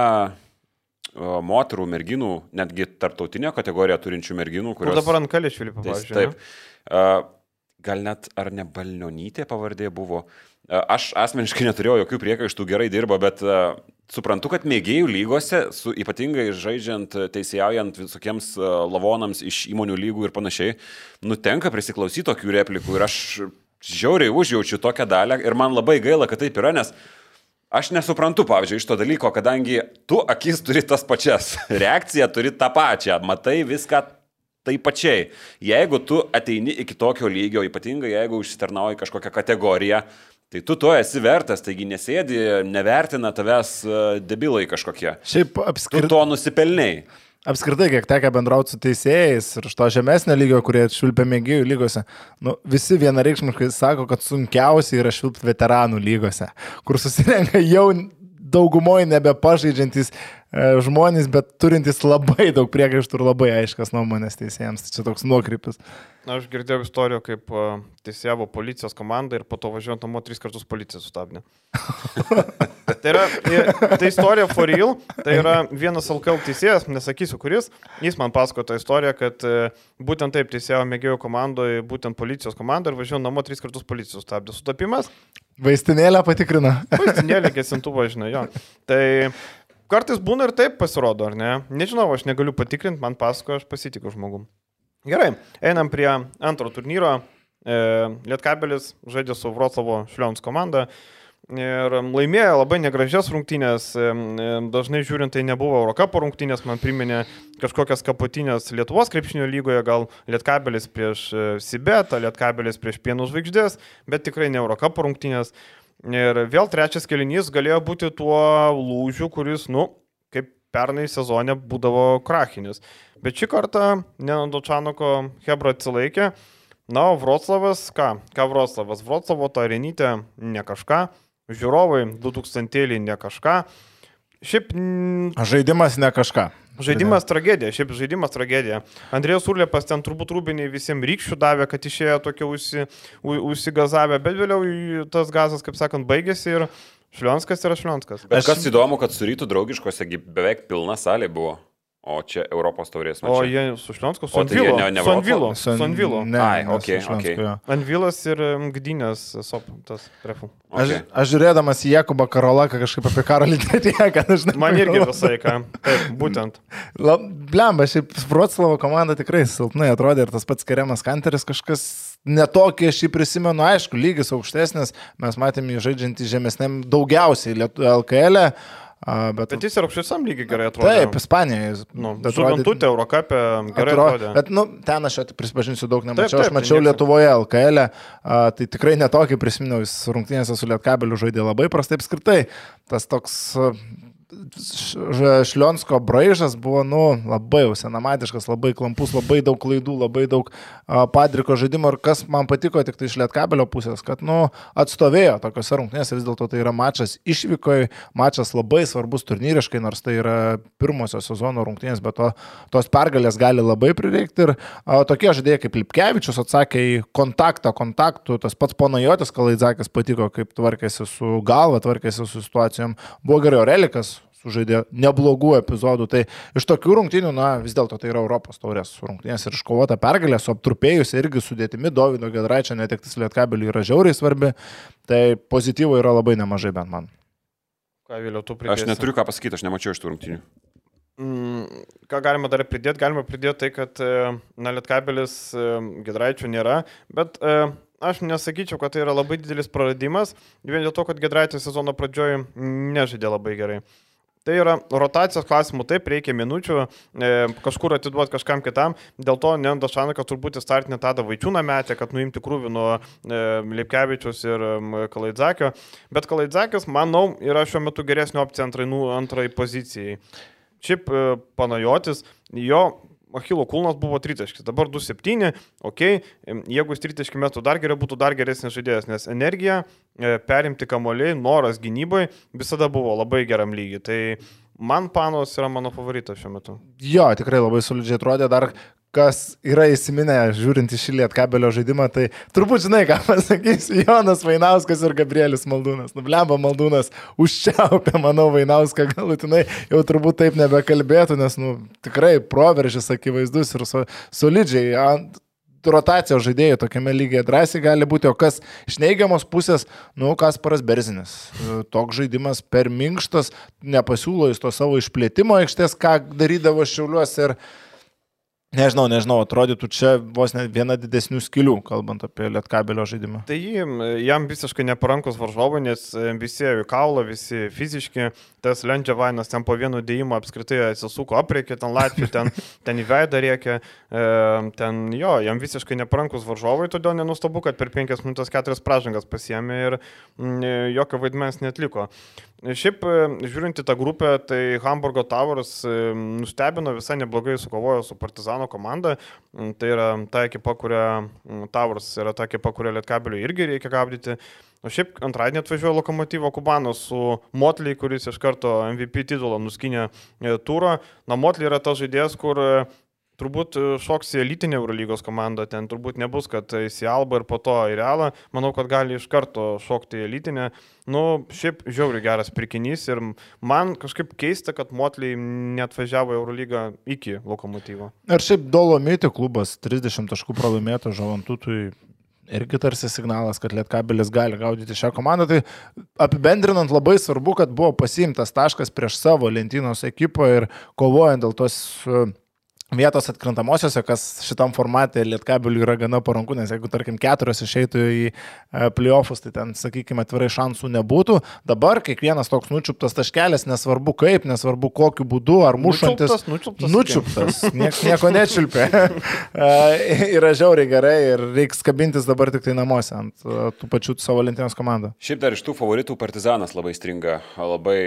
moterų, merginų, netgi tarptautinę kategoriją turinčių merginų, kurios... Kur dabar ant kalė švilpia, pavyzdžiui. Taip. Uh, gal net ar ne Balnionytė pavardė buvo. Uh, aš asmeniškai neturėjau jokių priekaištų, gerai dirba, bet uh, suprantu, kad mėgėjų lygose, su, ypatingai žaidžiant, teisėjaujant visokiems uh, lavonams iš įmonių lygų ir panašiai, nutenka prisiklausyti tokių replikų ir aš žiauriai užjaučiu tokią dalę ir man labai gaila, kad taip yra, nes aš nesuprantu, pavyzdžiui, iš to dalyko, kadangi tu akis turi tas pačias, reakciją turi tą pačią, matai viską tai pačiai. Jeigu tu ateini iki tokio lygio, ypatingai jeigu užsitarnauji kažkokią kategoriją, tai tu to esi vertas, taigi nesėdi, nevertina tavęs debilai kažkokie. Šiaip apskritai. Tu to nusipelniai. Apskritai, kiek teka bendrauti su teisėjais ir iš to žemesnio lygio, kurie švilpia mėgėjų lygose, nu, visi vienareikšmiškai sako, kad sunkiausiai yra švilpti veteranų lygose, kur susirenka jau daugumoje nebepažaidžiantys e, žmonės, bet turintys labai daug priekaištų ir labai aiškas nuomonės teisėjams. Tai čia toks nuokrypis. Na, aš girdėjau istoriją, kaip uh, teisėjavo policijos komanda ir po to važiuojant namo tris kartus policija sustabdė. Tai yra, tai istorija for real, tai yra vienas L K L teisėjas, nesakysiu kuris, jis man pasako tą istoriją, kad uh, būtent taip teisėjavo mėgėjų komandoje, būtent policijos komanda ir važiuojant namo tris kartus policija sustabdė. Sutapimas? Vaistinėlę patikrina. Vaistinėlę, gesintuvą, žinai, jo. Tai kartais būna ir taip pasirodo, ar ne? Nežinau, aš negaliu patikrinti, man pasako, aš pasitikiu žmogum. Gerai, einam prie antro turnyro. E, Lietkabelis žaidė su Vroclavo Šlions komanda ir laimėjo labai negražias rungtynės. E, dažnai žiūrint, tai nebuvo Eurokapo rungtynės, man priminė kažkokias kapotinės Lietuvos krepšinio lygoje, gal Lietkabelis prieš Sibetą, Lietkabelis prieš Pienų žvaigždės, bet tikrai ne Eurokapo rungtynės. Ir vėl trečias kėlinys galėjo būti tuo lūžiu, kuris, nu, kaip pernai sezone būdavo krachinis. Bet šį kartą Nenado Čanoko Hebra atsilaikė. Na, o Vroclavas, ką? Ką Vroclavas? Vroclavo ta arenytė ne kažką, žiūrovai du tūkstantėliai ne kažką. Šiaip... Žaidimas ne kažką. Žaidimas tragedija, šiaip žaidimas tragedija. Andrėjus Urlėpas ten turbūt rūbiniai visiems rykščių davė, kad išėjo tokie užsi, užsigazavę, bet vėliau tas gazas, kaip sakant, baigėsi ir Šlionskas yra Šlionskas. Bet kas įdomu, kad su Rytų draugiškose beveik pilna salė buvo. O čia Europos taurės mačai. O jie su Šlionsku, su Anvilo. Su Anvilo. Su Anvilo. Ai, okei, okei. Anvilas ir Gdynės sop, tas trefų. Okay. Aš, aš žiūrėdamas į Jakubą Karolaką kažkaip apie Karolį Tretieką. Man irgi visai ką. Taip, būtent. Blemba, šiaip Vroclavo komanda tikrai silpnai atrodė ir tas pats Keremas Kanteris kažkas netokį aš jį prisimenu. Aišku, lygis aukštesnis, mes matėme jį žaidžiantį žemesniam daugiausiai L K L. Bet, bet jis ir aukštesam lygiai gerai atrodė. Taip, Ispanijoje. Nu, Žuventutė, Eurokapė gerai atrodė. atrodė. Bet, nu, ten aš prisipažinsiu daug nemačiau. Taip, taip, aš mačiau Lietuvoje L K L, tai tikrai netokį prisiminiau, jis rungtynėse su Lietkabeliu žaidė labai prastai apskritai. Tas toks Šlionsko braižas buvo, nu, labai jau senamadiškas, labai klampus, labai daug klaidų, labai daug a, padriko žaidimo ir kas man patiko tik tai iš Lietkabelio pusės, kad, nu, atstovėjo tokiose rungtynėse, vis dėlto tai yra mačas išvykoje, mačas labai svarbus turnyriškai, nors tai yra pirmosios sezono rungtynės, bet to, tos pergalės gali labai prireikti ir a, tokie žaidėjai kaip Lipkevičius atsakė į kontaktą, kontaktų, tas pats Ponajotis Kalaidzakis patiko, kaip tvarkėsi su galva, tvarkėsi su situacijom, buvo gerai Orelikas, sužaidė neblogų epizodų, tai iš tokių rungtynių, na, vis dėlto tai yra Europos taurės rungtynės ir iškovota pergalė su aptrupėjusi irgi sudėtimi Dovydo Giedraičio netektis Lietkabeliui yra žiauriai svarbi, tai pozityvo yra labai nemažai bent man. Ką vėliau tu pridėsi? Aš neturiu ką pasakyti, aš nemačiau iš tų rungtynių. Mm, ką galima dar pridėti? Galima pridėti tai, kad na, Lietkabelis Giedraičio nėra, bet aš nesakyčiau, kad tai yra labai didelis praradimas, vien dėl to, kad Giedraičio sezono pradžioje nežaidė labai gerai. Tai yra rotacijos klausimų, taip, reikia minučių, e, kažkur atiduoti kažkam kitam, dėl to Nenadas Čanokas turbūt į startinę Tadą Vaičiūną metė, kad nuimti krūvį nuo e, Lipkevičius ir e, Kalaidzakio, bet Kalaidzakis, manau, yra šiuo metu geresnė opcija antrai, nu, antrai pozicijai. Šiaip e, Panajotis, jo Achilo kulnas buvo tritaškis, dabar du septyni, okei, okay. Jeigu jis tritaškį metų dar geriau, būtų dar geresnis žaidėjas, nes energija, perimti kamuoliai, noras gynybai visada buvo labai geram lygiai, tai man Panos yra mano favoritas šiuo metu. Jo, tikrai labai solidžiai atrodė, dar kas yra įsiminę, žiūrint į šį Lietkabelio žaidimą, tai turbūt žinai, ką pasakysiu, Jonas Vainauskas ir Gabrielis Maldūnas. Nublemba Maldūnas užčiaupė, manau, Vainauską galutinai jau turbūt taip nebekalbėtų, nes, nu, tikrai proveržis akivaizdus ir so, solidžiai ant rotacijos žaidėjų tokiame lygiai drąsiai gali būti, o kas iš neigiamos pusės, nu, Kasparas Berzinis. Toks žaidimas per minkštas, nepasiūlo jis to savo išplėtimo aikštės, ką darydavo Šiauliuose ir Nežinau, nežinau, atrodytų čia vos ne viena didesnių skilių, kalbant apie Lietkabelio žaidimą. Tai jam visiškai neparankus varžovai, nes visi į kaulą, visi fiziški, tas Lendžiavainas ten po vieno dėjimo apskritai atsisuko, apreikė ten Latvijų, ten, ten į veidą rėkė, ten jo, jam visiškai neparankus varžovai, todėl nenustabu, kad per penkias minutės keturias pražangas pasiėmė ir jokio vaidmens netliko. Šiaip, žiūrint į tą grupę, tai Hamburgo Towers nustebino, visai neblogai sukovojo su Partizano komanda. Tai yra ta ekipa, kurią Towers yra ta ekipa, kurią Lietkabeliui irgi reikia gaudyti. O šiaip antradienį atvažiuoja Lokomotyvo Kubano su Motley, kuris iš karto M V P titulą nuskinė turą. Na, Motley yra tas žaidėjas, kur turbūt šoks į elitinę Eurolygos komandą, ten turbūt nebus, kad į Alba ir po to į Realą. Manau, kad gali iš karto šokti į elitinę. Nu, šiaip žiauriai geras pirkinys ir man kažkaip keista, kad Motley neatvažiavo į Eurolygą iki Lokomotyvo. Ir šiaip Dolomiti klubas trisdešimt taškų pralaimėto Žalantutui irgi tarsi signalas, kad Lietkabelis gali gaudyti šią komandą. Tai apibendrinant labai svarbu, kad buvo pasiimtas taškas prieš savo lentynos ekipą ir kovojant dėl tos vietos atkrintamosiose, kas šitam formate Lietkabeliui yra gana paranku, nes jeigu, tarkim, keturios išeitų į playoffus, tai ten, sakykime, atvirai šansų nebūtų. Dabar kiekvienas toks nučiuptas taškelis, nesvarbu kaip, nesvarbu kokiu būdu, ar mušantis. Nučiuptas, nučiuptas. Niekas nieko nečiulpė. Yra žiauriai gerai ir reiks kabintis dabar tik tai namuose ant tų pačių savo lentynos komandą. Šiaip dar iš tų favoritų Partizanas labai stringa, labai...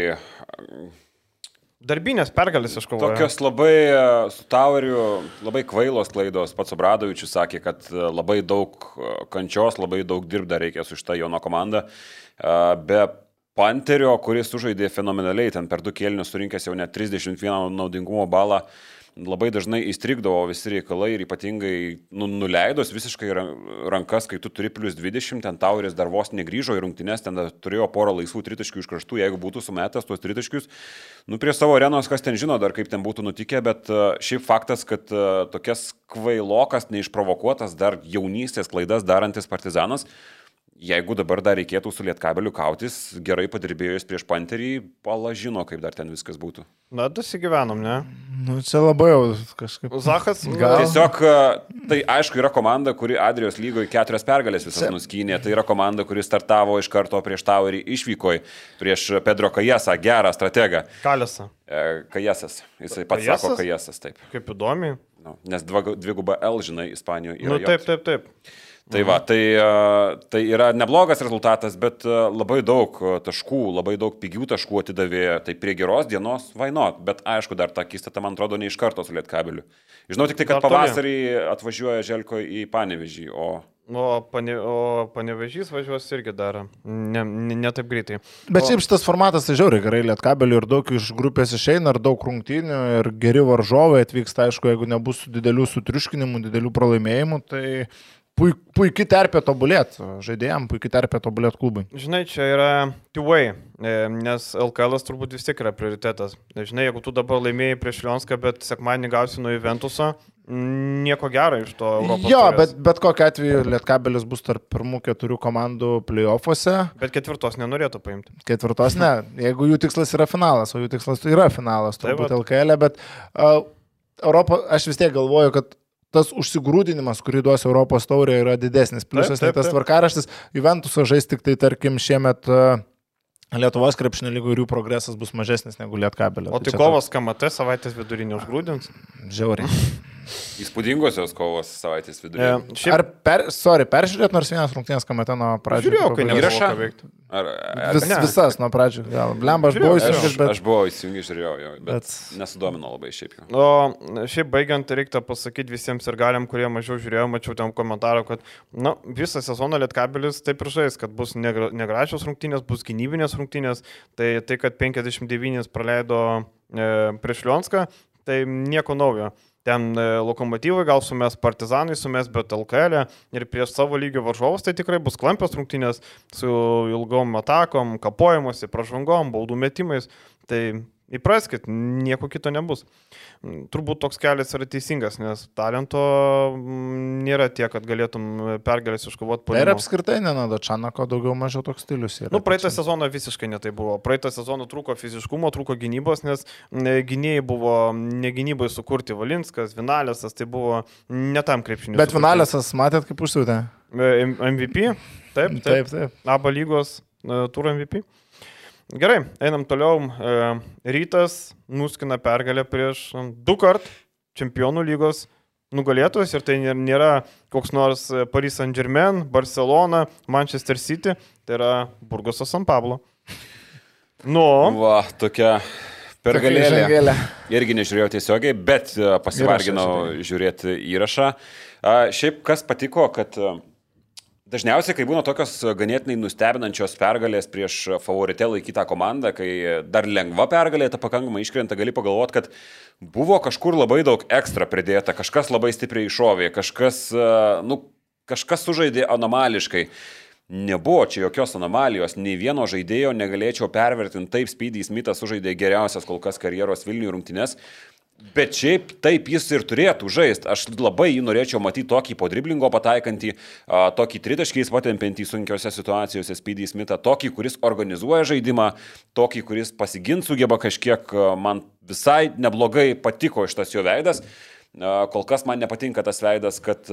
Darbinės pergalės iškovojo. Tokios labai su Toweriu, labai kvailos klaidos. Pats Obradovičius sakė, kad labai daug kančios, labai daug dirbda reikia su šitą Jono komandą. Be Panterio, kuris sužaidė fenomenaliai, ten per du kėlinius surinkęs jau net trisdešimt vieną naudingumo balą, labai dažnai įstrigdavo visi reikalai ir ypatingai nu, nuleidos visiškai rankas, kai tu turi plus dvidešimt, ten Tauris dar vos negrįžo į rungtynes, ten turėjo porą laisvų tritaškių iš kraštų, jeigu būtų sumetęs tuos tritaškius. Nu, prie savo arenos, kas ten žino dar, kaip ten būtų nutikę, bet uh, šiaip faktas, kad uh, tokias kvailokas, neišprovokuotas, dar jaunystės klaidas darantis Partizanas, jeigu dabar dar reikėtų su Lietkabeliu kautis, gerai padirbėjus prieš Panterį, pala žino, kaip dar ten viskas būtų. Na, dusigyvenom, ne? Nu, čia labai jau kažkaip. Zachas, gal. Tiesiog, tai aišku, yra komanda, kuri Adrijos lygoje keturias pergalės visas čia nuskynė. Tai yra komanda, kuri startavo iš karto prieš Tauerį išvykoje, prieš Pedro Kajasą, gerą strategą. Kalesą. Kajasas, jisai pats Kajasas? sako Kajasas, taip. Kaip įdomi. Nu, nes dviguba L, žinai, Ispanijoje yra. Nu, taip, taip, taip. Tai va, tai, tai yra neblogas rezultatas, bet labai daug taškų, labai daug pigių taškų atidavė, tai prie geros dienos, why not, bet aišku, dar ta akistata, man atrodo, ne iš karto su Lietkabeliu. Žinau tik tai, kad pavasarį atvažiuoja Želko į Panevėžį, o... O, pane, o Panevežys važiuos irgi dar ne, ne, ne taip greitai. Bet o... šiaip šitas formatas tai žiauriai gerai Lietkabeliu ir daug iš grupės išeina, ir daug rungtynių, ir geri varžovai atvyksta, aišku, jeigu nebus didelių sutriuškinimų, didelių pralaimėjimų, tai... Puikiai terpė tobulėti žaidėjams, puikiai terpė tobulėti klubui. Žinai, čia yra two-way, nes L K L turbūt vis tiek yra prioritetas. Žinai, jeigu tu dabar laimėjai prieš Lionską, bet sekmadienį gausi nuo Juventuso, nieko gero iš to Europos. Jo, bet, bet kokiu atveju Lietkabelis bus tarp pirmų keturių komandų play-offuose. Bet ketvirtos nenorėtų paimti. Ketvirtos ne, jeigu jų tikslas yra finalas, o jų tikslas yra finalas, turbūt L K L, bet uh, Europo, aš vis tiek galvoju, kad tas užsigrūdinimas, kurį duos Europos taurė, yra didesnis. Pliusas, tai tas tvarkaraštis, Juventusą žais tik tai, tarkim, šiemet Lietuvos krepšinio lygų ir jų progresas bus mažesnis negu Lietkabelio. O tai kovos K M T savaitės vidurinį užgrūdins? Žiauriai. Įspūdingosios kovos savaitės viduryje. E, šiaip... Ar per, sorry, peržiūrėt nors vienas rungtynės K M T nuo pradžių? Žiūrėjau, kai įrašą. Ar, ar, Vis, visas nuo pradžių. Gal, blemba, aš buvau įsijungęs, bet... Aš buvau įsijungęs, žiūrėjau, jo, bet, bet... nesudomino labai šiaip jau. O šiaip baigiant, reikia pasakyti visiems ir galim, kurie mažiau žiūrėjo, mačiau ten komentarų, kad na, visą sezoną Lietkabelis taip ir žais, kad bus negražios rungtynės, bus gynybinės rungtynės, tai tai, kad penkiasdešimt devyni praleido e, prieš Lionską, tai nieko naujo. Ten Lokomotyvai gal sumės, Partizanai sumės, bet L K L ir prieš savo lygio varžovus tai tikrai bus klampios rungtynės su ilgom atakom, kapojimuose, pražangom, baudų metimais. Tai įpraskit, nieko kito nebus. Turbūt toks kelias yra teisingas, nes talento nėra tiek, kad galėtum pergalės iškovoti po. Ir apskritai nenado Čanako daugiau mažiau toks stilius yra. Nu, praeitą sezoną visiškai netai buvo. Praeitą sezoną trūko fiziškumo, trūko gynybos, nes gynėjai buvo ne gynybai sukurti Valinskas, Vinalėsas, tai buvo ne tam krepšiniui. Bet Vinalėsas matėt, kaip užsiūtė? M V P, taip, taip, taip, taip. Aba lygos turą M V P. Gerai, einam toliau. Rytas nuskina pergalę prieš du kart čempionų lygos nugalėtojus ir tai nėra koks nors Paris Saint-Germain, Barcelona, Manchester City, tai yra Burgosas San Pablo. Nu. Va, tokia pergalėlė. Tokia Irgi nežiūrėjau tiesiogiai, bet pasivarginau žiūrėti įrašą. Šiaip kas patiko, kad dažniausiai, kai būna tokios ganėtinai nustebinančios pergalės prieš favorite laikytą komandą, kai dar lengva pergalė, ta pakankamai iškrenta, gali pagalvoti, kad buvo kažkur labai daug ekstra pridėta, kažkas labai stipriai iššovė, kažkas, nu, kažkas sužaidė anomališkai. Nebuvo čia jokios anomalijos, nei vieno žaidėjo negalėčiau pervertinti, taip Speedy Smithas sužaidė geriausias kol kas karjeros Vilniuje rungtynes. Bet šiaip taip jis ir turėtų žaisti. Aš labai jį norėčiau matyti tokį po driblingo pataikantį, tokį tritaškiais patempintį sunkiose situacijose Speedy Smithą, tokį, kuris organizuoja žaidimą, tokį, kuris pasigint sugeba kažkiek. Man visai neblogai patiko šitas jo veidas. Kol kas man nepatinka tas veidas, kad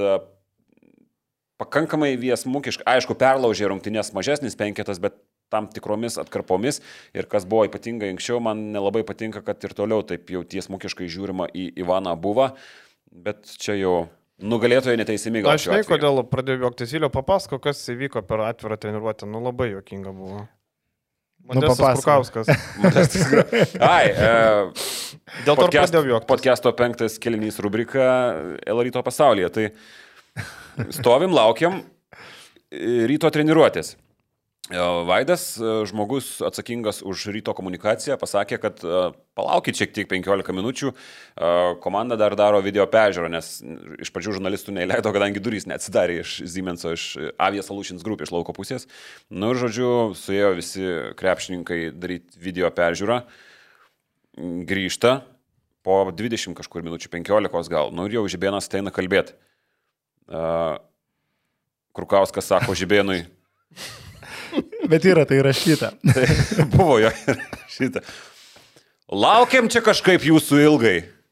pakankamai viesmukiškai, aišku, perlaužė rungtynės mažesnis penketas, bet tam tikromis atkarpomis ir kas buvo ypatingai anksčiau, man nelabai patinka, kad ir toliau taip jau tiesmukiškai žiūrima į Ivaną Buvą, bet čia jau nugalėtojai neteisimi gal. Aš žinai, kodėl pradėjau juoktis, Vilio, papasako, kas įvyko per atvirą treniruotę, nu labai juokinga buvo. Modestas Krukauskas. Modestas Krukauskas. Ai, e, dėl to podcast, pradėjau juoktis. Podcast'o penktas kėlinys rubrika El Ryto pasaulyje, tai stovim, laukiam ryto treniruotės. Vaidas, žmogus atsakingas už ryto komunikaciją, pasakė, kad palaukit šiek tiek penkiolika minučių, komanda dar daro video peržiūrą, nes iš pradžių žurnalistų neįleido, kadangi durys neatsidarė iš Siemenso, iš Avia Solutions Group, iš lauko pusės. Nu ir žodžiu, suėjo visi krepšininkai daryti video peržiūrą, grįžta po dvidešimt kažkur minučių, penkiolikos gal, nu ir jau Žibėnas ateina kalbėti. Krukauskas sako Žibėnui, bet yra tai rašyta. Tai buvo jo rašyta. Laukiam čia kažkaip jūsų ilgai.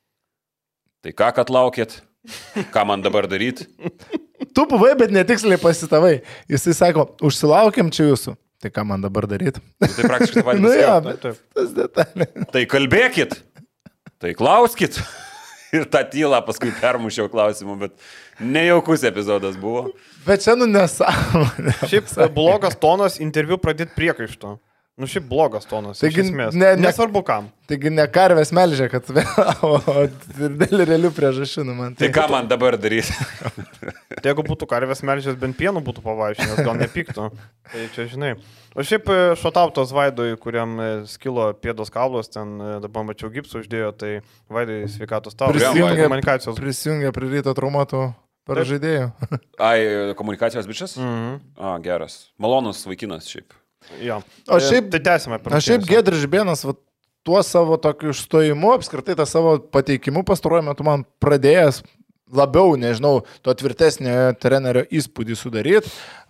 Tai ką, kad laukėt? Ką man dabar daryti? Tu buvai, bet netiksliai pasitavai. Jisai sako, užsilaukiam čia jūsų. Tai ką man dabar daryti? Tai praktiškai tą patį. Nu jo, bet tas detalė. Tai kalbėkit. Tai klauskit. Ir tą tylą paskui permušiau klausimų, bet nejaukus epizodas buvo. Bet čia nu nesąmonė. Šiaip blogas tonas interviu pradėti priekaišto. Nu šiaip blogas tonas. Taigi, ne, ne, nesvarbu kam. Taigi ne karvės melžia, kad o dėl realių priežasčių. Nu, man, tai... tai ką man dabar daryti? Tai jeigu būtų karvės melžęs, bent pienų būtų pavaišinęs, gal nepyktų. Tai čia žinai. O šiaip šotautos Vaidui, kuriam skilo pėdos kablos, ten dabar mačiau gipsų uždėjo, tai Vaidui sveikatos tau. Prisijungia, prisijungia prie ryto traumatų per žaidėjų. Ai, komunikacijos bičias? Mhm. A, geras. Malonus vaikinas šiaip. Jo. O šiaip, tai tęsime per. Aš šiaip Giedrius Žibėnas, va, tuo savo tokiu išstojimu, apskritai tą savo pateikimu pastaruoju metu man pradėjęs labiau, nežinau, to tvirtesnio trenerio įspūdį sudaryti.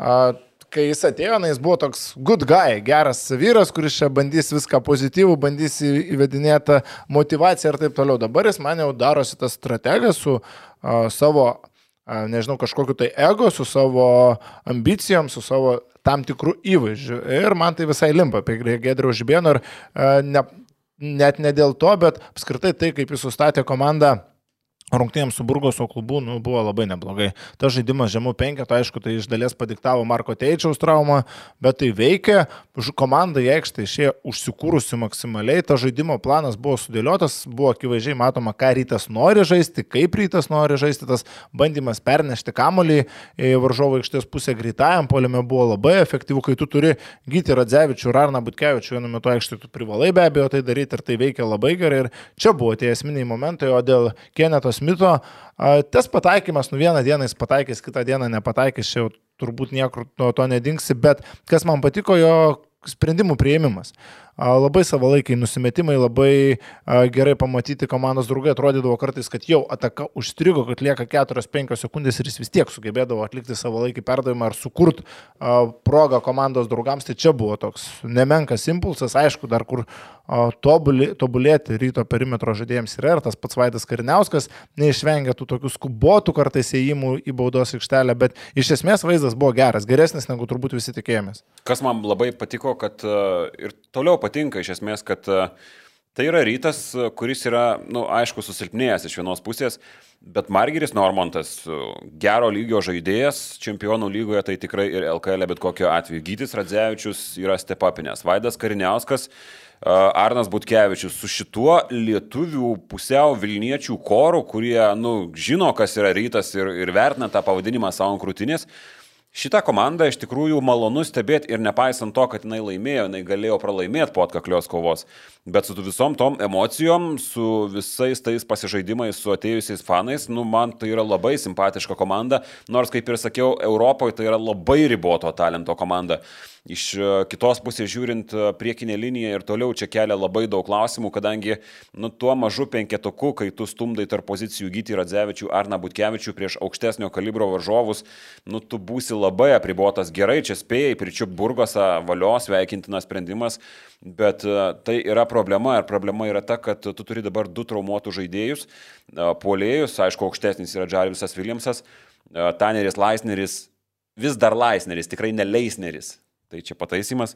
Kai jis atėjo, na, jis buvo toks good guy, geras vyras, kuris čia bandys viską pozityvų, bandys įvedinėti motivaciją ir taip toliau. Dabar jis man jau darosi tas strategas su a, savo, a, nežinau, kažkokiu tai ego, su savo ambicijom, su savo tam tikrų įvaizdžių. Ir man tai visai limpa apie Giedriaus Žibėno ir ne, net ne dėl to, bet apskritai tai, kaip jis sustatė komandą rungtynėms su Burgoso klubu, nu, buvo labai neblogai. Tas žaidimas žemų penketo, aišku, tai iš dalies padiktavo Marko Teičiaus traumą, bet tai veikia. Komanda į aikštę išėjo užsikūrusi maksimaliai. Tas žaidimo planas buvo sudėliotas, buvo akivaizdžiai matoma, ką Rytas nori žaisti, kaip Rytas nori žaisti. Tas bandymas pernešti kamuolį į varžovo aikštės pusę greitajam puolime buvo labai efektyvu. Kai tu turi Gytį Radzevičių ir Arną Butkevičių vienu metu aikštė, tu privalai be abejo tai daryti ir tai veikia labai gerai. Ir čia buvo tie esminiai momentai, o dėl Keneto Smito, tas pataikymas, nu vieną dieną jis pataikys, kitą dieną nepataikys, čia jau turbūt niekur nuo to nedingsi, bet kas man patiko, jo sprendimų priėmimas. labai savalaikiai nusimetimai, labai gerai pamatyti komandos draugai, atrodydavo kartais, kad jau ataka užstrigo, kad lieka keturios penkios sekundės ir jis vis tiek sugebėdavo atlikti savalaikį perdavimą ar sukurt progą komandos draugams, tai čia buvo toks nemenkas impulsas, aišku, dar kur tobulė, tobulėti Ryto perimetro žaidėjams yra ir tas pats Vaidas Kariniauskas neišvengia tų tokių skubotų kartais ėjimų į baudos aikštelę, bet iš esmės vaizdas buvo geras, geresnis negu turbūt visi tikėjomės. Kas man labai patiko, kad ir toliau patinka iš esmės, kad tai yra Rytas, kuris yra, nu, aišku, susilpnėjęs iš vienos pusės, bet Margiris Normontas, gero lygio žaidėjas, čempionų lygoje, tai tikrai ir L K L bet kokiu atveju. Gytis Radzevičius yra stepapinės, Vaidas Kariniauskas, Arnas Butkevičius su šituo lietuvių pusiau Vilniečių koru, kurie, nu, žino, kas yra Rytas ir, ir vertina tą pavadinimą savo krūtinės. Šitą komandą iš tikrųjų malonu stebėti ir nepaisant to, kad jinai laimėjo, jinai galėjo pralaimėti po atkaklios kovos, bet su visom tom emocijom, su visais tais pasižaidimais, su atėjusiais fanais, nu, man tai yra labai simpatiška komanda, nors, kaip ir sakiau, Europoje tai yra labai riboto talento komanda. Iš kitos pusės žiūrint, priekinė linija ir toliau čia kelia labai daug klausimų, kadangi, nu, tuo mažu penketuku, kai tu stumdai tarp pozicijų Gytį Radzevičių, Arną Butkevičių prieš aukštesnio kalibro varžovus, nu, tu būsi labai apribotas. Gerai, čia spėjai pričiupt Burgosą, valios, sveikintinas sprendimas, bet tai yra problema ir problema yra ta, kad tu turi dabar du traumuotų žaidėjus, puolėjus, aišku, aukštesnis yra Džarvisas Williamsas, Taneris Laisneris, vis dar Laisneris, tikrai ne Leisneris. Tai čia pataisimas.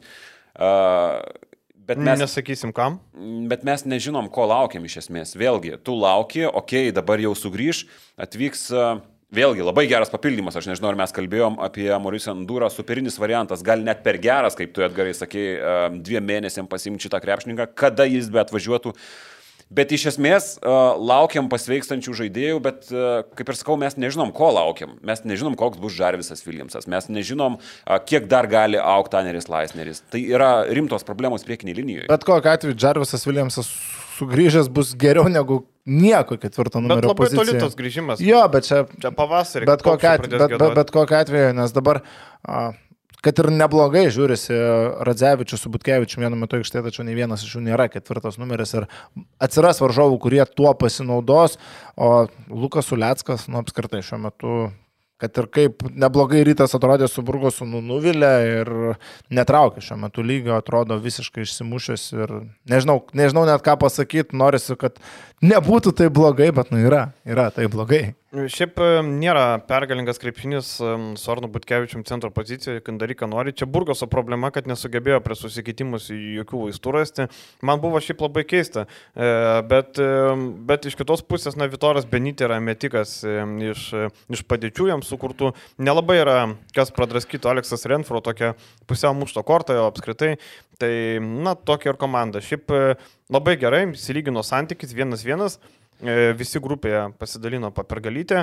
Bet mes, nesakysim kam. Bet mes nežinom, ko laukiam iš esmės. Vėlgi, tu lauki, okei, okay, dabar jau sugrįž, atvyks, vėlgi, labai geras papildymas, aš nežinau, ar mes kalbėjom apie Mauricio Ndūrą, superinis variantas, gal net per geras, kaip tu Edgarai sakei, dviem mėnesiam pasimti šitą krepšininką, kada jis be atvažiuotų. Bet iš esmės laukiam pasveikstančių žaidėjų, bet kaip ir sakau, mes nežinom, ko laukiam. Mes nežinom, koks bus Džarvisas Williamsas. Mes nežinom, kiek dar gali augti Taneris Laisneris. Tai yra rimtos problemos priekinėje linijoje. Bet kokiu atveju Džarvisas Williamsas sugrįžęs bus geriau negu nieko ketvirto numerio pozicijoje. Bet labai toli tas grįžimas. Jo, bet čia... Čia pavasarį. Bet kokiu atveju, bet, bet, bet kokiu atveju, nes dabar... A, kad ir neblogai žiūrisi Radzevičius su Butkevičiu vienu metu aikštėje, tačiau nei vienas iš jų nėra ketvirtas numeris ir atsiras varžovų, kurie tuo pasinaudos, o Lukas Uleckas, nu apskritai šiuo metu, kad ir kaip neblogai Rytas atrodė su Burgosu, nu, nuvilė ir netraukė šiuo metu lygio, atrodo visiškai išsimušęs ir nežinau, nežinau net ką pasakyti, norisi, kad nebūtų tai blogai, bet nu yra, yra tai blogai. Šiaip nėra pergalingas krepšinis su Arnu Butkevičium centro pozicijoje, kad daryką nori. Čia Burgoso problema, kad nesugebėjo prie susikeitimus jokių vaistų rasti. Man buvo šiaip labai keista, bet, bet iš kitos pusės, na, Vitoras Benytė yra metikas iš, iš padėčių jam sukurtų. Nelabai yra, kas pradraskytų Aleksas Renfro, tokia pusiau mušto kortą, o apskritai. Tai, na, tokia ir komanda. Šiaip labai gerai, įsilygino santykis vienas vienas. Visi grupėje pasidalino papergalytę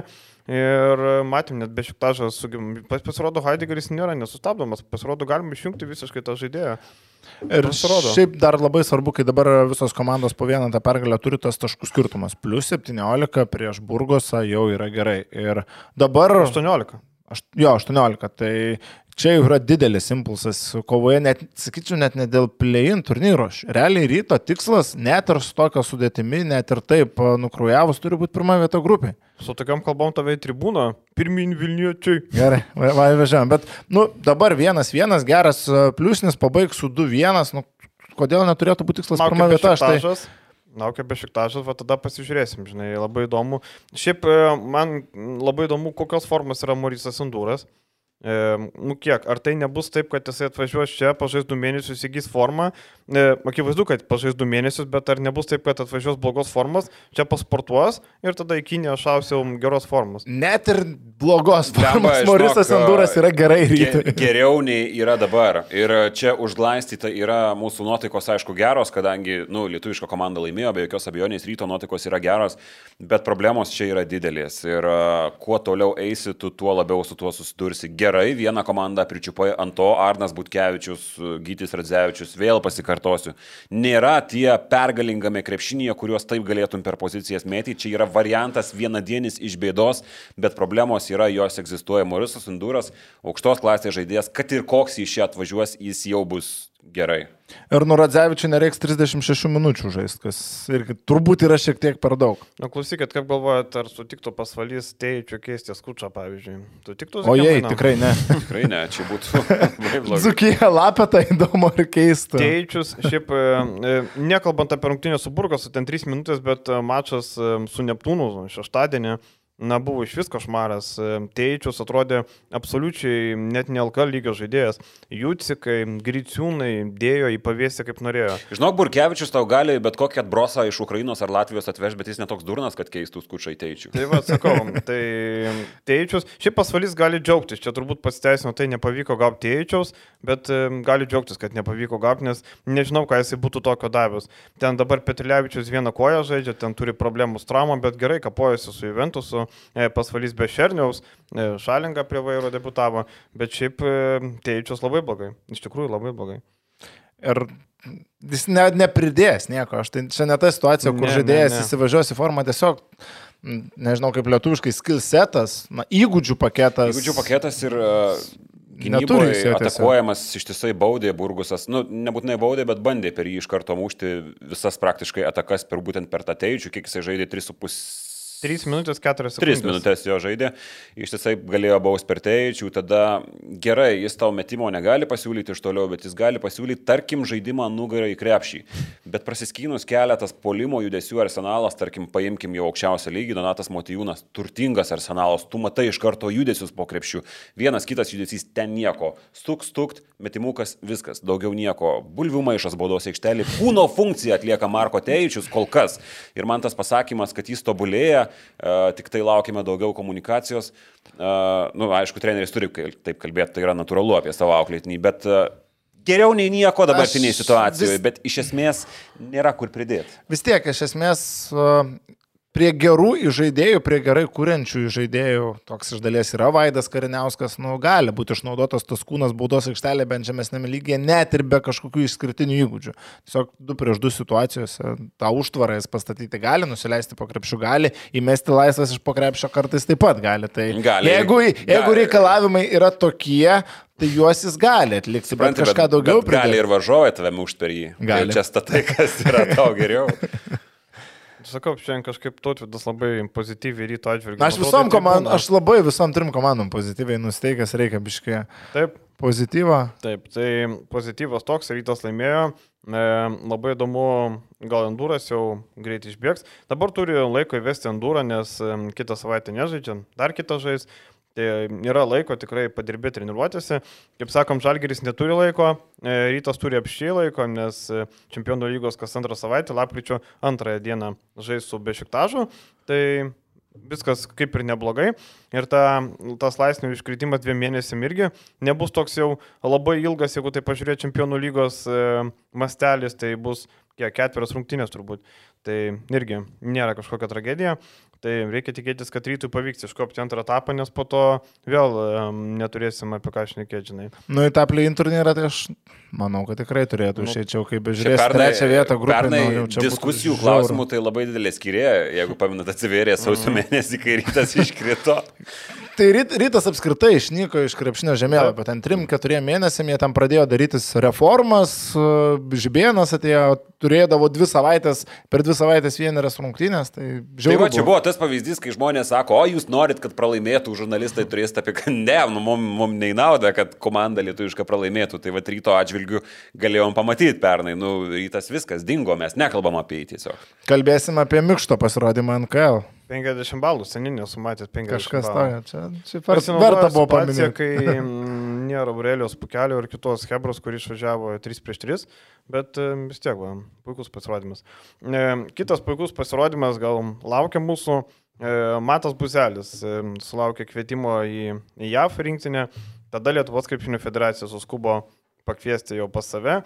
ir matėm, net Bešiktašas pasirodo, Heidegeris nėra nesustabdomas, pasirodo, galima išjungti visiškai tą žaidėją. Ir pasirodo. Šiaip dar labai svarbu, kai dabar visos komandos po vieną tą pergalę turi tas taškų skirtumas. Plius septyniolika prieš Burgosą jau yra gerai. Ir dabar... aštuoniolika. Aš, jo, aštuoniolika. Tai čia jau yra didelis impulsas kovoje, net, sakyčiau, net ne dėl play-in turnyro. Realiai Ryto tikslas, net ir su tokia sudėtimi, net ir taip nukrujavus, turi būti pirma vieta grupė. Su tokiam kalbom tave į tribūną, pirmin Vilniečiai. Gerai, va, va, važiuojam. Bet, nu, dabar vienas vienas, geras pliusnis, pabaigs su du vienas, nu, kodėl neturėtų būti tikslas pirma vieta? Štai... Laukia Bešiktašas, va tada pasižiūrėsim, žinai, labai įdomu. Šiaip man labai įdomu, kokios formos yra Mauricijus Ndūras. E, nu kiek, ar tai nebus taip, kad jisai atvažiuos čia, pažais du mėnesius, įgys formą, e, akivaizdu, kad pažais du mėnesius, bet ar nebus taip, kad atvažiuos blogos formos, čia pasportuos ir tada į Kiniją šausiau geros formos. Net ir blogos formos Mauricijus Ndūras yra gerai Rytui. Ge, geriau nei yra dabar. Ir čia užglaistyta yra mūsų nuotaikos, aišku, geros, kadangi, nu, lietuviška komanda laimėjo, be jokios abejonės Ryto nuotaikos yra geros, bet problemos čia yra didelės. Ir uh, kuo toliau eisi, tu tuo labiau su tuo susidursi. Gerai, vieną komandą pričiupai ant to, Arnas Butkevičius, Gytis Radzevičius, vėl pasikartosiu. Nėra tie pergalingame krepšinėje, kuriuos taip galėtum per pozicijas mėtyti. Čia yra variantas vienadienis iš bėdos, bet problemos yra, jos egzistuoja. Mauricijus Ndūras, aukštos klasės žaidėjas, kad ir koks iš čia atvažiuos, jis jau bus gerai. Ir Nuradzevičiui nereiks trisdešimt šešių minučių žaisti, kas irgi turbūt yra šiek tiek per daug. Na, klausykit, kaip galvojate, ar sutiktų pasvalys Teičių keisti Skučą, pavyzdžiui? Sutiktų? O jei, tikrai ne. Tikrai ne, čia būtų labai blogai. Dzukija Lapetą įdomu ar keista. Teičius, šiaip, nekalbant apie rungtynę su Burgosu, ten trys minutės, bet mačas su Neptūnu šeštadienį. Na, buvo iš vis košmaras. Teičius atrodė absoliučiai net ne L K lygio žaidėjas. Jūcikai, Griciūnai dėjo į pavėsį kaip norėjo. Žinok, Burkevičius tau gali bet kokį atbrosą iš Ukrainos ar Latvijos atveš, bet jis netoks durnas, kad keistų Skučą į Teičių. Tai va, sakau, tai Teičius. Šiaip pasvalys gali džiaugtis. Čia turbūt pasiteisino, tai nepavyko gauti Teičiaus, bet gali džiaugtis, kad nepavyko gauti, nes nežinau, ką jisai būtų tokio davęs. Ten dabar Petrilevičius vieną koją žaidžia, ten turi problemų su traumom, bet gerai kapojasi su Juventusu. Pasvalys be Šerniaus, Šalinga prie vairo debutavo, bet šiaip Teičius labai blogai, iš tikrųjų labai blogai. Ir jis ne, nepridės nieko, aš tai čia ne ta situacija, kur ne, žaidėjas ne, ne. įsivažiuos į formą, tiesiog, nežinau kaip lietuviškai, skill setas, na, įgūdžių paketas. Įgūdžių paketas ir uh, gynyboje atakuojamas ištisai baudė Burgusas, nu, nebūtinai baudė, bet bandė per jį iš karto mušti visas praktiškai atakas per būtent per tą Teičių, kiek jisai žaidė tris su pusė. trys minutės keturios sekundės. tris minutės jo žaidė, ištisai galėjo baus per Teičių, tada gerai, jis tau metimo negali pasiūlyti iš toliau, bet jis gali pasiūlyti, tarkim, žaidimą nugarą į krepšį. Bet prasiskynus keletas polimo judesių arsenalas, tarkim, paimkim jau aukščiausią lygį, Donatas Motiejūnas, turtingas arsenalas, tu matai iš karto judesius po krepšių. Vienas kitas judesys ten nieko. Stuk, stukt, metimukas, viskas, daugiau nieko. Bulvių maišas baudos aikštelį, kūno funkciją atlieka Marko Teičius kol kas. Ir man tas pasakymas, kad jis tobulėja, Uh, tik tai laukime daugiau komunikacijos. Uh, nu, aišku, treneris turi taip kalbėti, tai yra natūralu apie savo auklėtinį, bet uh, geriau nei nieko dabartiniai situacijoje, vis... bet iš esmės nėra kur pridėti. Vis tiek, iš esmės, uh, prie gerų žaidėjų, prie gerai kuriančių žaidėjų, toks iš dalies yra Vaidas Kariniauskas, nu, gali būti išnaudotas tas kūnas baudos aikštelė bent žemesnėme lygyje, net ir be kažkokių išskirtinių įgūdžių. Tiesiog du prieš du situacijose tą užtvarą jis pastatyti gali, nusileisti po krepšių gali, įmesti laisvas iš po krepšio kartais taip pat gali. Tai gali. Jeigu, jeigu gali. Reikalavimai yra tokie, tai juos jis gali atlikti, Supranti, bet kažką bet, daugiau bet gali ir varžovai tave mušt per jį. Gali. Ir čia statai, kas yra tau geriau. Sakau, šiandien kažkaip Tautvydas labai pozityviai ryto atžvilgiu. Aš visom komandom, aš labai visom trim komandom pozityviai nusteikęs, reikia biškai. Taip. Pozityvą. Taip, tai pozityvas toks, rytas laimėjo. E, labai įdomu, gal Enduras jau greit išbėgs. Dabar turi laiko įvesti Endurą, nes kitą savaitę nežaidžia, dar kitą žais. Tai yra laiko tikrai padirbėti treniruotėse. Kaip sakom, Žalgiris neturi laiko, Rytas turi apščiai laiko, nes Čempionų lygos kas antrą savaitę, lapkričio antrąją dieną žais su Bešiktažu. Tai viskas kaip ir neblogai. Ir ta, tas laisnių iškritimas dviem mėnesiam irgi nebus toks jau labai ilgas, jeigu tai pažiūrėt Čempionų lygos mastelis, tai bus kiek, ketverios rungtynės turbūt. Tai irgi nėra kažkokia tragedija. Tai reikia tikėtis, kad Rytui pavyks iškopti antrą etapą, nes po to vėl um, neturėsim apie ką šnekėti, žinai. Nu, į tą play-in turnyrą, tai aš manau, kad tikrai turėtų išėčiau, kaip bežiūrės trečią vietą grupę. Pernai nu, diskusijų klausimų tai labai didelė skyrė, jeigu paminat atsivėrė sausio mėnesį, kai Rytas iškrito. Tai ryt, Rytas apskritai išnyko iš krepšinio žemėlapio. Ten trim keturiem mėnesiam jie tam pradėjo darytis reformas, Žibėnas atėjo, turėdavo dvi savaitės, per dvi savaitės vieneras rungtynės. Tai, tai va, čia buvo tas pavyzdys, kai žmonės sako, o jūs norit, kad pralaimėtų, žurnalistai turės apie, kad ne, nu, mums mum neįnauda, kad komanda lietuviška pralaimėtų. Tai va, Ryto atžvilgių galėjom pamatyti pernai. Nu, Rytas viskas dingo, mes nekalbam apie jį tiesiog. Kalbėsim apie Mikšto pasirodymą N K L. penkiasdešimt balų, seninė sumatęs penkiasdešimt Kažkas balų. Kažkas to, čia verta buvo paminėti. Kai nėra Aurelijos Pukelio ir kitos Hebros, kur išvažiavo trys prieš tris, bet vis tiek, va, puikus pasirodymas. Kitas puikus pasirodymas gal laukia mūsų. Matas Buzelis sulaukė kvietimo į J A F rinktinę, tada Lietuvos krepšinio federacija suskubo pakviesti jau pas save.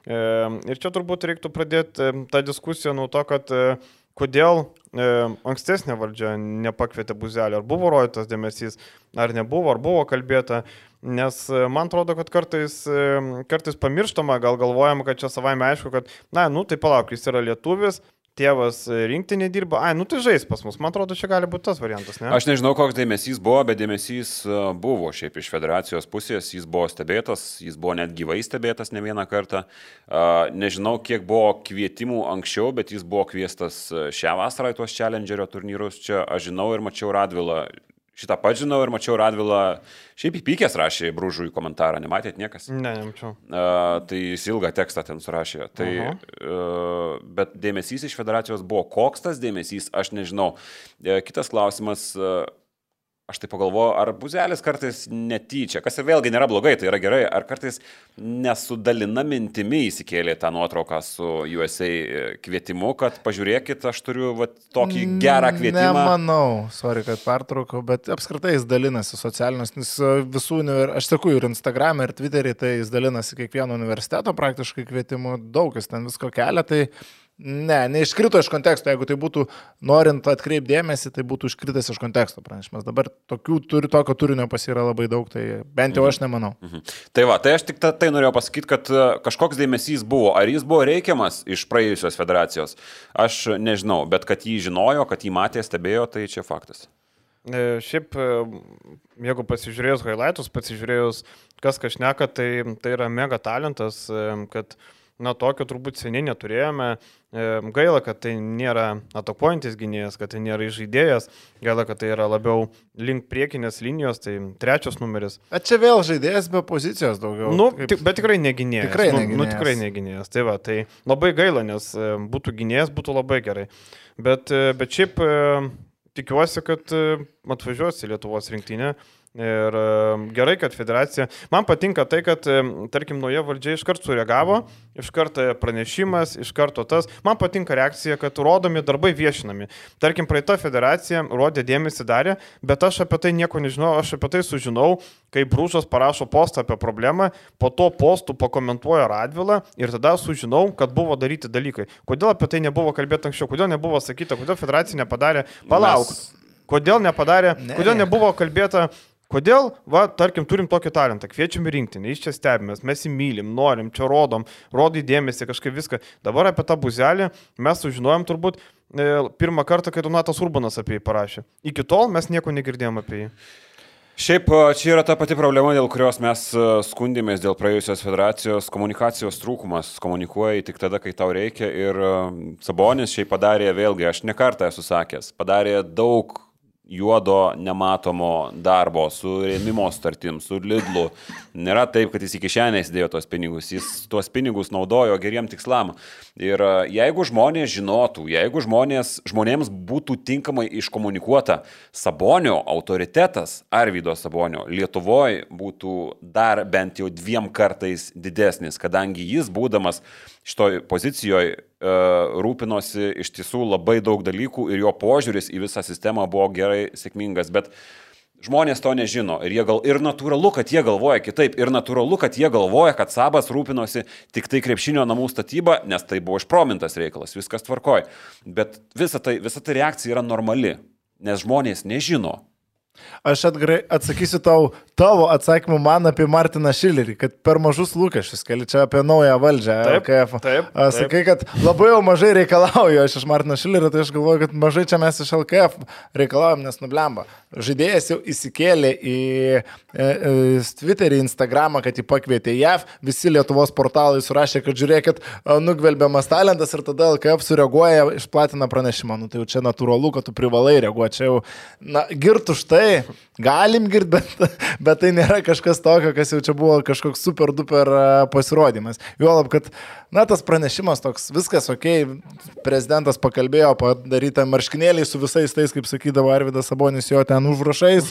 Ir čia turbūt reiktų pradėti tą diskusiją nuo to, kad kodėl e, ankstesnė valdžia nepakvietė Buzelį, ar buvo rodytas dėmesys, ar nebuvo, ar buvo kalbėta, nes e, man atrodo, kad kartais, e, kartais pamirštama, gal galvojama, kad čia savaime aišku, kad, na, nu, tai palauk, jis yra lietuvis, tėvas rinktinė dirba, ai, nu tai žais pas mus, man atrodo, čia gali būti tas variantas, ne? Aš nežinau, koks dėmesys buvo, bet dėmesys buvo šiaip iš federacijos pusės, jis buvo stebėtas, jis buvo net gyvai stebėtas ne vieną kartą. Nežinau, kiek buvo kvietimų anksčiau, bet jis buvo kviestas šią vasarą į tuos Challengerio turnyrus. Čia aš žinau ir mačiau Radvilą. Šitą pat žinau ir mačiau Radvilą, šiaip įpykęs rašė Bružui komentarą, nematėt niekas? Ne, nemačiau. Uh, tai jis ilgą tekstą ten surašė. Tai, uh, bet dėmesys iš federacijos buvo. Koks tas dėmesys, aš nežinau. Uh, kitas klausimas, uh, aš tai pagalvoju, ar Buzelis kartais netyčia, kas ir vėlgi nėra blogai, tai yra gerai, ar kartais nesudalina mintimi įsikėlė tą nuotrauką su U S A kvietimu, kad pažiūrėkit, aš turiu va, tokį gerą kvietimą. Nemanau, sorry, kad pertraukau, bet apskritai jis dalinasi socialinius, nes visų, aš sakau, ir Instagram, ir Twitter'į, tai jis dalinasi kiekvieno universiteto praktiškai kvietimu, daug jis ten visko kelia, tai ne, neiškrito iš konteksto, jeigu tai būtų norint atkreipdėmėsi, tai būtų iškritęs iš konteksto pranešimas. Dabar tokių, turi, tokio turinio pas yra labai daug, tai bent jau aš nemanau. Mhm. Tai va, tai aš tik ta, tai norėjau pasakyti, kad kažkoks dėmesys buvo. Ar jis buvo reikiamas iš praėjusios federacijos? Aš nežinau, bet kad jį žinojo, kad jį matė, stebėjo, tai čia faktas. E, šiaip, jeigu pasižiūrėjus highlightus, pasižiūrėjus kas kažneka, tai, tai yra mega talentas, kad na, tokio turbūt seniai neturėjome. Gaila, kad tai nėra atakuojantis gynėjas, kad tai nėra žaidėjas. Gaila, kad tai yra labiau link priekinės linijos, tai trečias numeris. A čia vėl žaidėjas be pozicijos daugiau. Nu, kaip... tik, bet tikrai negynėjas. Tikrai negynėjas. Nu, nu, tikrai negynėjas. Tai va, tai labai gaila, nes būtų gynėjas, būtų labai gerai. Bet, bet šiaip tikiuosi, kad atvažiuosi į Lietuvos rinktinę. Ir gerai, kad federacija. Man patinka tai, kad, tarkim, nauja valdžia iš karto sureagavo, iš karto pranešimas, iš karto tas. Man patinka reakcija, kad rodomi darbai viešinami. Tarkim, praeita federacija rodė dėmesį darė, bet aš apie tai nieko nežinau, aš apie tai sužinau, kai Bružas parašo postą apie problemą, po to postų pakomentuoja Radvilą ir tada sužinau, kad buvo daryti dalykai. Kodėl apie tai nebuvo kalbėti anksčiau, kodėl nebuvo sakyta, kodėl federacija nepadarė, palauk, kodėl nepadarė, ne. kodėl nebuvo kalbėta. Kodėl, va, tarkim, turim tokį talentą, kviečiam į rinktinį, iš čia stebimės, mes jį mylim, norim, čia rodom, rodai dėmesį, kažkaip viską. Dabar apie tą Buzelį mes sužinojom turbūt e, pirmą kartą, kai Donatas Urbanas apie jį parašė. Iki tol mes nieko negirdėjom apie jį. Šiaip čia yra ta pati problema, dėl kurios mes skundėmės dėl praėjusios federacijos, komunikacijos trūkumas. Komunikuoji tik tada, kai tau reikia ir Sabonis šiaip padarė, vėlgi, aš ne kartą esu sakęs, padarė daug juodo nematomo darbo su rėmimo startim, su Lidlu. Nėra taip, kad jis į kišenę įsidėjo tos pinigus, jis tuos pinigus naudojo geriem tikslam. Ir jeigu žmonės žinotų, jeigu žmonės, žmonėms būtų tinkamai iškomunikuota Sabonio autoritetas, Arvydo Sabonio, Lietuvoje būtų dar bent jau dviem kartais didesnis, kadangi jis būdamas šitoj pozicijoje rūpinosi iš tiesų labai daug dalykų ir jo požiūris į visą sistemą buvo gerai sėkmingas, bet žmonės to nežino ir, jie gal, ir natūralu, kad jie galvoja kitaip, ir natūralu, kad jie galvoja, kad Sabas rūpinosi tik tai krepšinio namų statyba, nes tai buvo išpromintas reikalas, viskas tvarkoj, bet visa tai, visa tai reakcija yra normali, nes žmonės nežino. Aš atgrai, atsakysiu tau tavo atsakymų man apie Martiną Šilerį, kad per mažus lūkesčius, keli čia apie naują valdžią taip, L K F. Taip, taip. Sakai, kad labai jau mažai reikalauju aš iš Martino Šilerio, tai aš galvoju, kad mažai čia mes iš L K F reikalaujam, nes nublemba. Žaidėjas jau įsikėlė į e, e, Twitterį, Instagramą, kad jį pakvietė J A V, visi Lietuvos portalai surašė, kad žiūrėkit, nugvelbiamas talentas ir tada L K F sureaguoja, išplatina pranešimą. Nu, tai jau čia natūralu, kad tu privalai reaguoti. Čia jau, na, girt už tai, galim girt, bet, bet tai nėra kažkas tokio, kas jau čia buvo kažkoks super duper pasirodymas. Juolab, kad, na, tas pranešimas toks, viskas ok, prezidentas pakalbėjo, padaryta marškinėliai su visais tais, kaip sakydavo Arvydas Sabonis, jo ten užrašais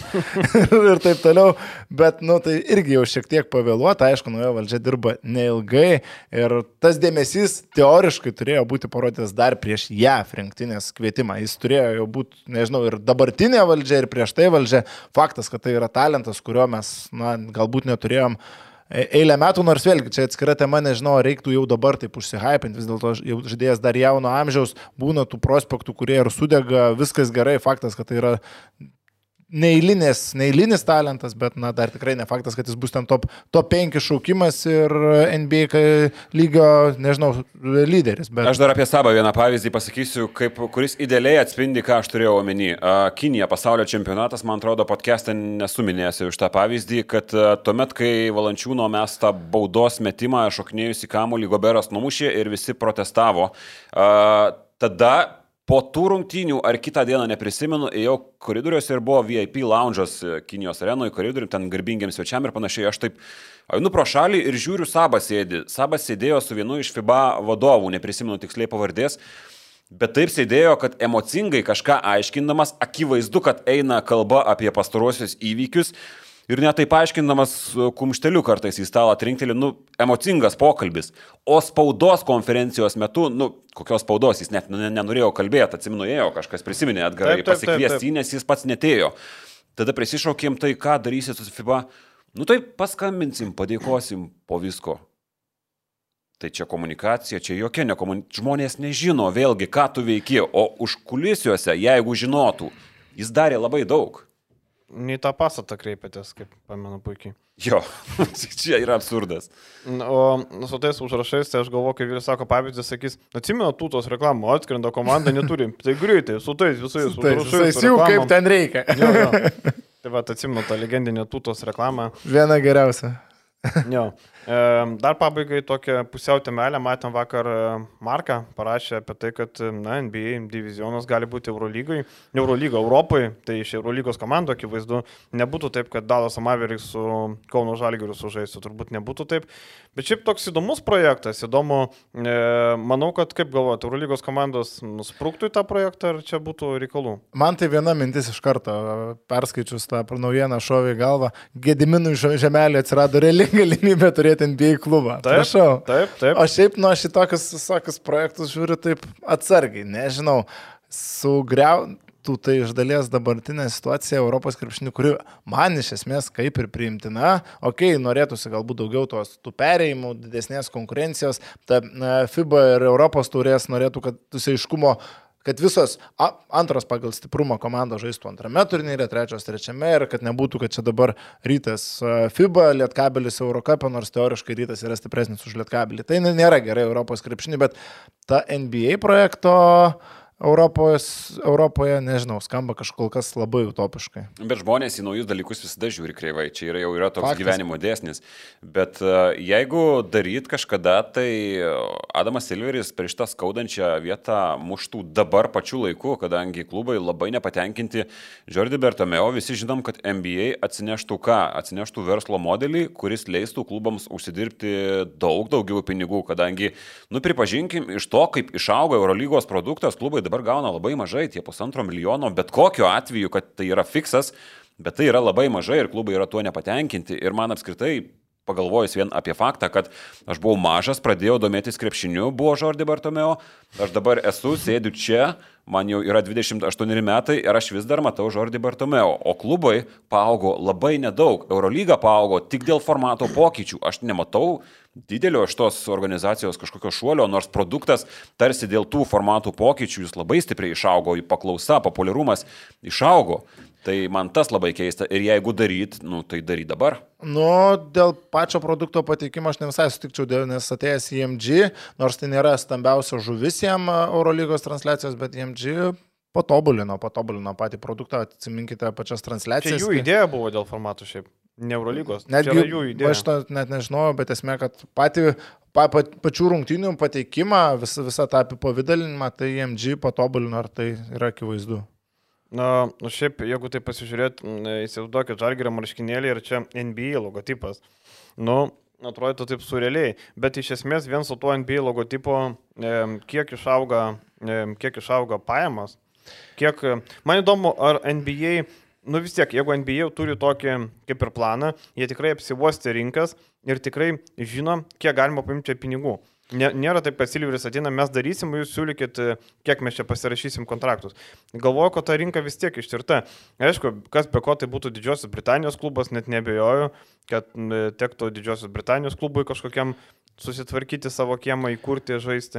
ir taip toliau, bet, nu, tai irgi jau šiek tiek pavėluota, aišku, nauja valdžia dirba neilgai ir tas dėmesys teoriškai turėjo būti parodytas dar prieš J A V rinktinės kvietimą. Jis turėjo jau būti, nežinau, ir dabartinė valdžia, ir prieš tai valdžia. Faktas, kad tai yra talentas, kurio mes, na, galbūt neturėjom eilę metų, nors vėlgi, čia atskira tema, nežinau, reiktų jau dabar taip užsihypinti, vis dėlto jau žaidėjas dar jauno amžiaus, būna tų prospektų, kurie ir sudega, viskas gerai, faktas, kad tai yra neįlinis, neįlinis talentas, bet na, dar tikrai ne faktas, kad jis bus ten top, top penki šaukimas ir N B A lygio, nežinau, lyderis. Bet... Aš dar apie Sabą vieną pavyzdį pasakysiu, kaip, kuris idealiai atspindi, ką aš turėjau omeny. Kinija pasaulio čempionatas, man atrodo, podcast'e nesuminėsiu už tą pavyzdį, kad tuomet, kai Valančiūno mestą baudos metimą šoknėjusi kamuolį Goberas numušė ir visi protestavo, tada po tų rungtynių ar kitą dieną neprisimenu, ėjau koridoriuose ir buvo V I P lounge'as Kinijos arenoje, koridoriui, ten garbingiams svečiam ir panašiai. Aš taip einu pro šalį ir žiūriu, Sabas sėdi. Sabas sėdėjo su vienu iš FIBA vadovų, neprisimenu tiksliai pavardės, bet taip sėdėjo, kad emocingai kažką aiškindamas, akivaizdu, kad eina kalba apie pastaruosius įvykius. Ir net taip aiškindamas kumšteliu kartais į stalą trinktelį, nu, emocingas pokalbis. O spaudos konferencijos metu, nu, kokios spaudos, jis net nenorėjo kalbėti, atsiminu, ėjo kažkas prisiminė atgarai pasikviesti, nes jis pats netėjo. Tada prisišaukėm, tai ką darysit su FIBA? Nu, tai paskambinsim, padėkosim po visko. Tai čia komunikacija, čia jokia nekomunikacija. Žmonės nežino vėlgi, ką tu veiki, o už kulisiuose, jeigu žinotų, jis darė labai daug. Nei tą pastatą kreipėtės, kaip pamenu puikiai. Jo, čia yra absurdas. O su tais užrašais, tai aš galvoju, kai vyras sako pavyzdį, sakys, atsimenu tūtos reklamą, atskrenda komanda, neturim. Tai greitai, su tais visais užrašais. Tai jau kaip ten reikia. Jo, jo. Tai va, atsimenu tą legendinę tūtos reklamą. Viena geriausia. Jo. Dar pabaigai tokią pusiau temelę, matėm vakar Marką, parašė apie tai, kad na, N B A divizionas gali būti Eurolygai, Eurolyga Europai, tai iš Eurolygos komandų akivaizdu, nebūtų taip, kad Dallas Mavericks su Kauno Žalgiriu sužaistų, turbūt nebūtų taip, bet šiaip toks įdomus projektas, įdomu, e, manau, kad kaip galvojate, Eurolygos komandos spruktų į tą projektą, ar čia būtų reikalų? Man tai viena mintis iš karto, perskaičius tą naujieną šovė į galvą, Gediminui Žemelį atsirado reali galimybė turėti N B A klubą. Taip, Prašau. taip, taip. O šiaip nuo šitokius visokius projektus žiūriu taip atsargiai, nežinau, sugriautų tai iš dalies dabartinę situaciją Europos krepšinių, kuri man iš esmės kaip ir priimtina, okei, okay, norėtųsi galbūt daugiau tos tų perėjimų, didesnės konkurencijos, ta FIBA ir Europos taurės norėtų, kad tusiaiškumo kad visos a, antros pagal stiprumą komandos žaistų antrame turnyre, trečios trečiame ir kad nebūtų, kad čia dabar Rytas FIBA, Lietkabelis Eurocupė, nors teoriškai Rytas yra stipresnis už Lietkabelį. Tai nėra gerai Europos krepšinį, bet ta N B A projekto Europos, Europoje, nežinau, skamba kažkol kas labai utopiškai. Bet žmonės į naujus dalykus visada žiūri kreivai, čia yra, jau yra toks Faktas. Gyvenimo dėsnis. Bet uh, jeigu daryt kažkada, tai Adamas Silveris prieš tą skaudančią vietą muštų dabar pačiu laiku, kadangi klubai labai nepatenkinti Jordi Bertomeu, visi žinom, kad N B A atsineštų ką? Atsineštų verslo modelį, kuris leistų klubams užsidirbti daug daugiau pinigų, kadangi, nu pripažinkim, iš to, kaip išaugo Eurolygos produktas, klubai dabar gauna labai mažai, tie pusantro milijono, bet kokiu atveju, kad tai yra fiksas, bet tai yra labai mažai ir klubai yra tuo nepatenkinti. Ir man apskritai, pagalvojus vien apie faktą, kad aš buvau mažas, pradėjau domėtis krepšiniu, buvo Jordi Bertomeu, aš dabar esu, sėdiu čia, man jau yra dvidešimt aštuoni metai ir aš vis dar matau Jordi Bertomeu, o klubai paaugo labai nedaug, Eurolyga paaugo tik dėl formato pokyčių, aš nematau didelio iš tos organizacijos kažkokio šuolio, nors produktas tarsi dėl tų formatų pokyčių jis labai stipriai išaugo, į paklausą, populiarumas išaugo. Tai man tas labai keista ir jeigu daryt, nu tai daryt dabar. Nu, dėl pačio produkto pateikimo aš ne visai sutikčiau, nes atėjęs į M G, nors tai nėra stambiausio žuvis jam Eurolygos transliacijos, bet M G patobulino, patobulino patį produktą, atsiminkite pačias transliacijas. Čia jų idėja buvo dėl formatų šiaip. Ne Eurolygos. Netgi jų idėja. Aš to net nežinojau, bet esmė, kad patį, pa, pa, pačių rungtynių pateikimą, visą, visą tą apipavydalinimą, tai M G patobulino, ar tai yra akivaizdu. Na, nu šiaip, jeigu tai pasižiūrėt, įsivaizduokit Žalgirio marškinėlį ir čia N B A logotipas. Nu, atrodytų taip surrealiai, bet iš esmės vien su tuo N B A logotipo kiek išauga, kiek išauga pajamas, kiek, man įdomu, ar N B A, nu vis tiek, jeigu N B A turi tokį kaip ir planą, jie tikrai apsivuosti rinkas ir tikrai žino, kiek galima paimti pinigų. Nėra taip, kad Silveris ateina, mes darysim, jūs siūlykit, kiek mes čia pasirašysim kontraktus. Galvoju, kad ta rinka vis tiek ištirta. Aišku, kas be ko tai būtų Didžiosios Britanijos klubas, net nebejoju, kad tektų Didžiosios Britanijos klubui kažkokiam susitvarkyti savo kiemą, įkurti, žaisti.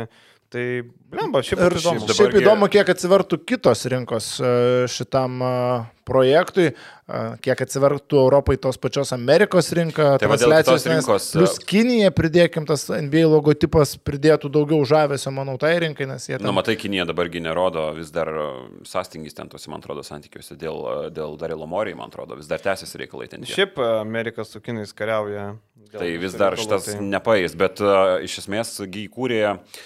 Tai, blemba, šiaip Ir įdomu. šiaip, šiaip įdomu, kiek atsivertų kitos rinkos šitam projektui, kiek atsivertų Europai tos pačios Amerikos rinką, tai transliacijos rinkos. Plus Kinija, pridėkim, tas N B A logotipas pridėtų daugiau žavesio, manau, tai rinkai, nes jie... Ten... Nu, matai, Kinija dabargi nerodo, vis dar sąstingis ten tuose, man atrodo, santykiuose dėl, dėl Darilo Mori, man atrodo, vis dar tęsiasi reikalai ten. Šiaip Amerika su Kinais kariauja. Tai vis dar reikalų, šitas tai... nepaės, bet uh, iš esmės gi įkūrė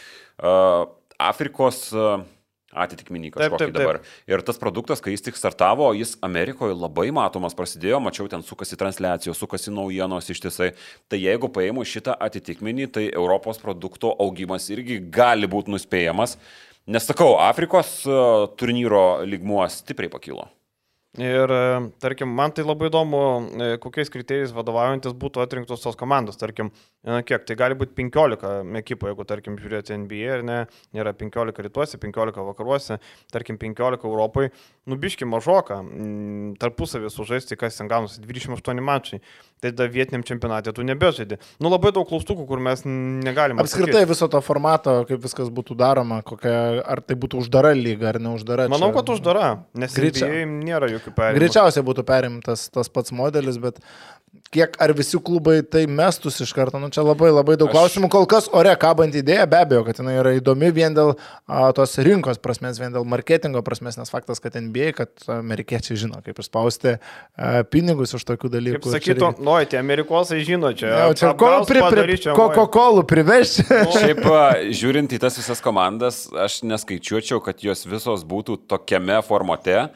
uh, Afrikos... Uh, atitikmenį kažkokį taip, taip, dabar. Taip. Ir tas produktas, kai jis tik startavo, jis Amerikoje labai matomas prasidėjo, mačiau, ten sukasi transliacijos, sukasi naujienos ištisai. Tai jeigu paėmų šitą atitikmenį, tai Europos produkto augimas irgi gali būti nuspėjamas. Nes sakau, Afrikos uh, turnyro lygmuo stipriai pakilo. Ir, tarkim, man tai labai įdomu, kokiais kriterijais vadovaujantis būtų atrinktos tos komandos. Tarkim, kiek, tai gali būti penkiolika ekipų, jeigu, tarkim, žiūrėti N B A, ar ne, yra penkiolika rytuose, penkiolika vakaruose, tarkim, penkiolika Europai. Nubiški mažoka, tarpusavį sužaisti, kas ten gaunasi, dvidešimt aštuoni mačai. Tai da vietiniam čempionatė tu nebežaidži. Nu, labai daug klaustukų, kur mes negalime. Apskritai atsakyti. Viso to formato, kaip viskas būtų daroma, kokia, ar tai būtų uždara lyga, ar neuždara. Manau, čia... kad uždara, nes Greičia... N B A nėra jokių perimų. Greičiausiai būtų perimtas tas pats modelis, bet kiek ar visi klubai tai mestus iš karto, nu čia labai labai daug Aš... klausimų, kol kas ore kabant idėja, be abejo, kad jinai yra įdomi vien dėl a, tos rinkos prasmės, vien dėl marketingo prasmės, nes faktas, kad N B A, kad amerikiečiai žino, kaip išspausti a, pinigus už tokių dalykų. Kaip sakytų, reikia... nu, tie amerikosai žino čia. Ja, čia pri, pri, Coca-Colų privežti. Šiaip, žiūrint į tas visas komandas, aš neskaičiuočiau, kad jos visos būtų tokiame formate,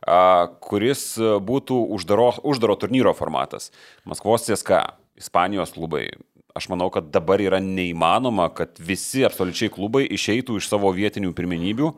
kuris būtų uždaro, uždaro turnyro formatas. Maskvos C S K A, Ispanijos klubai. Aš manau, kad dabar yra neįmanoma, kad visi absoliučiai klubai išeitų iš savo vietinių pirmenybių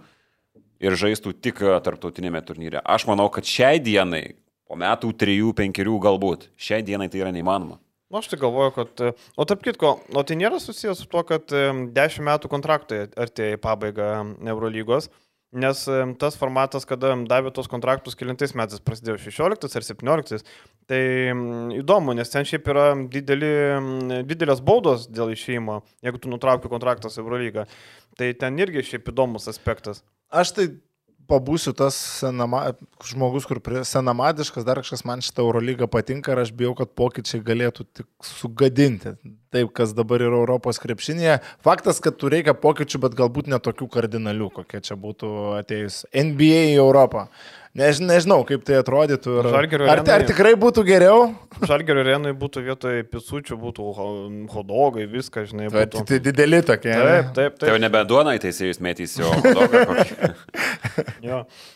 ir žaistų tik tarptautinėme turnyre. Aš manau, kad šiai dienai, po metų, trijų, penkerių galbūt, šiai dienai tai yra neįmanoma. Na, aš tai galvoju, kad... O tarp kitko, o tai nėra susijęs su tuo, kad dešimt metų kontraktai artėja į pabaigą Eurolygos. Nes tas formatas, kada davė tos kontraktus kelintais metais prasidėjo šešioliktais ar septynioliktais, tai įdomu, nes ten šiaip yra dideli, didelės baudos dėl išėjimo, jeigu tu nutrauki kontraktą su Eurolygą. Tai ten irgi šiaip įdomus aspektas. Aš tai pabūsiu tas senama, žmogus, kur senamadiškas, dar kažkas man šitą Eurolygą patinka ir aš bijau, kad pokyčiai galėtų tik sugadinti. Taip, kas dabar yra Europos krepšinėje. Faktas, kad tu reikia pokyčių, bet galbūt netokių kardinalių, kokie čia būtų atėjus N B A į Europą. Než, nežinau, kaip tai atrodytų. Ir, ar, ar tikrai būtų geriau? Žalgirio arenui būtų vietoj pisučių, būtų hodogai, viską, žinai. Būtų... Tai, tai dideli tokie. Taip, taip, taip. Tai jau nebe duona į teisėjus metys, jau hodogą kokį. Jo,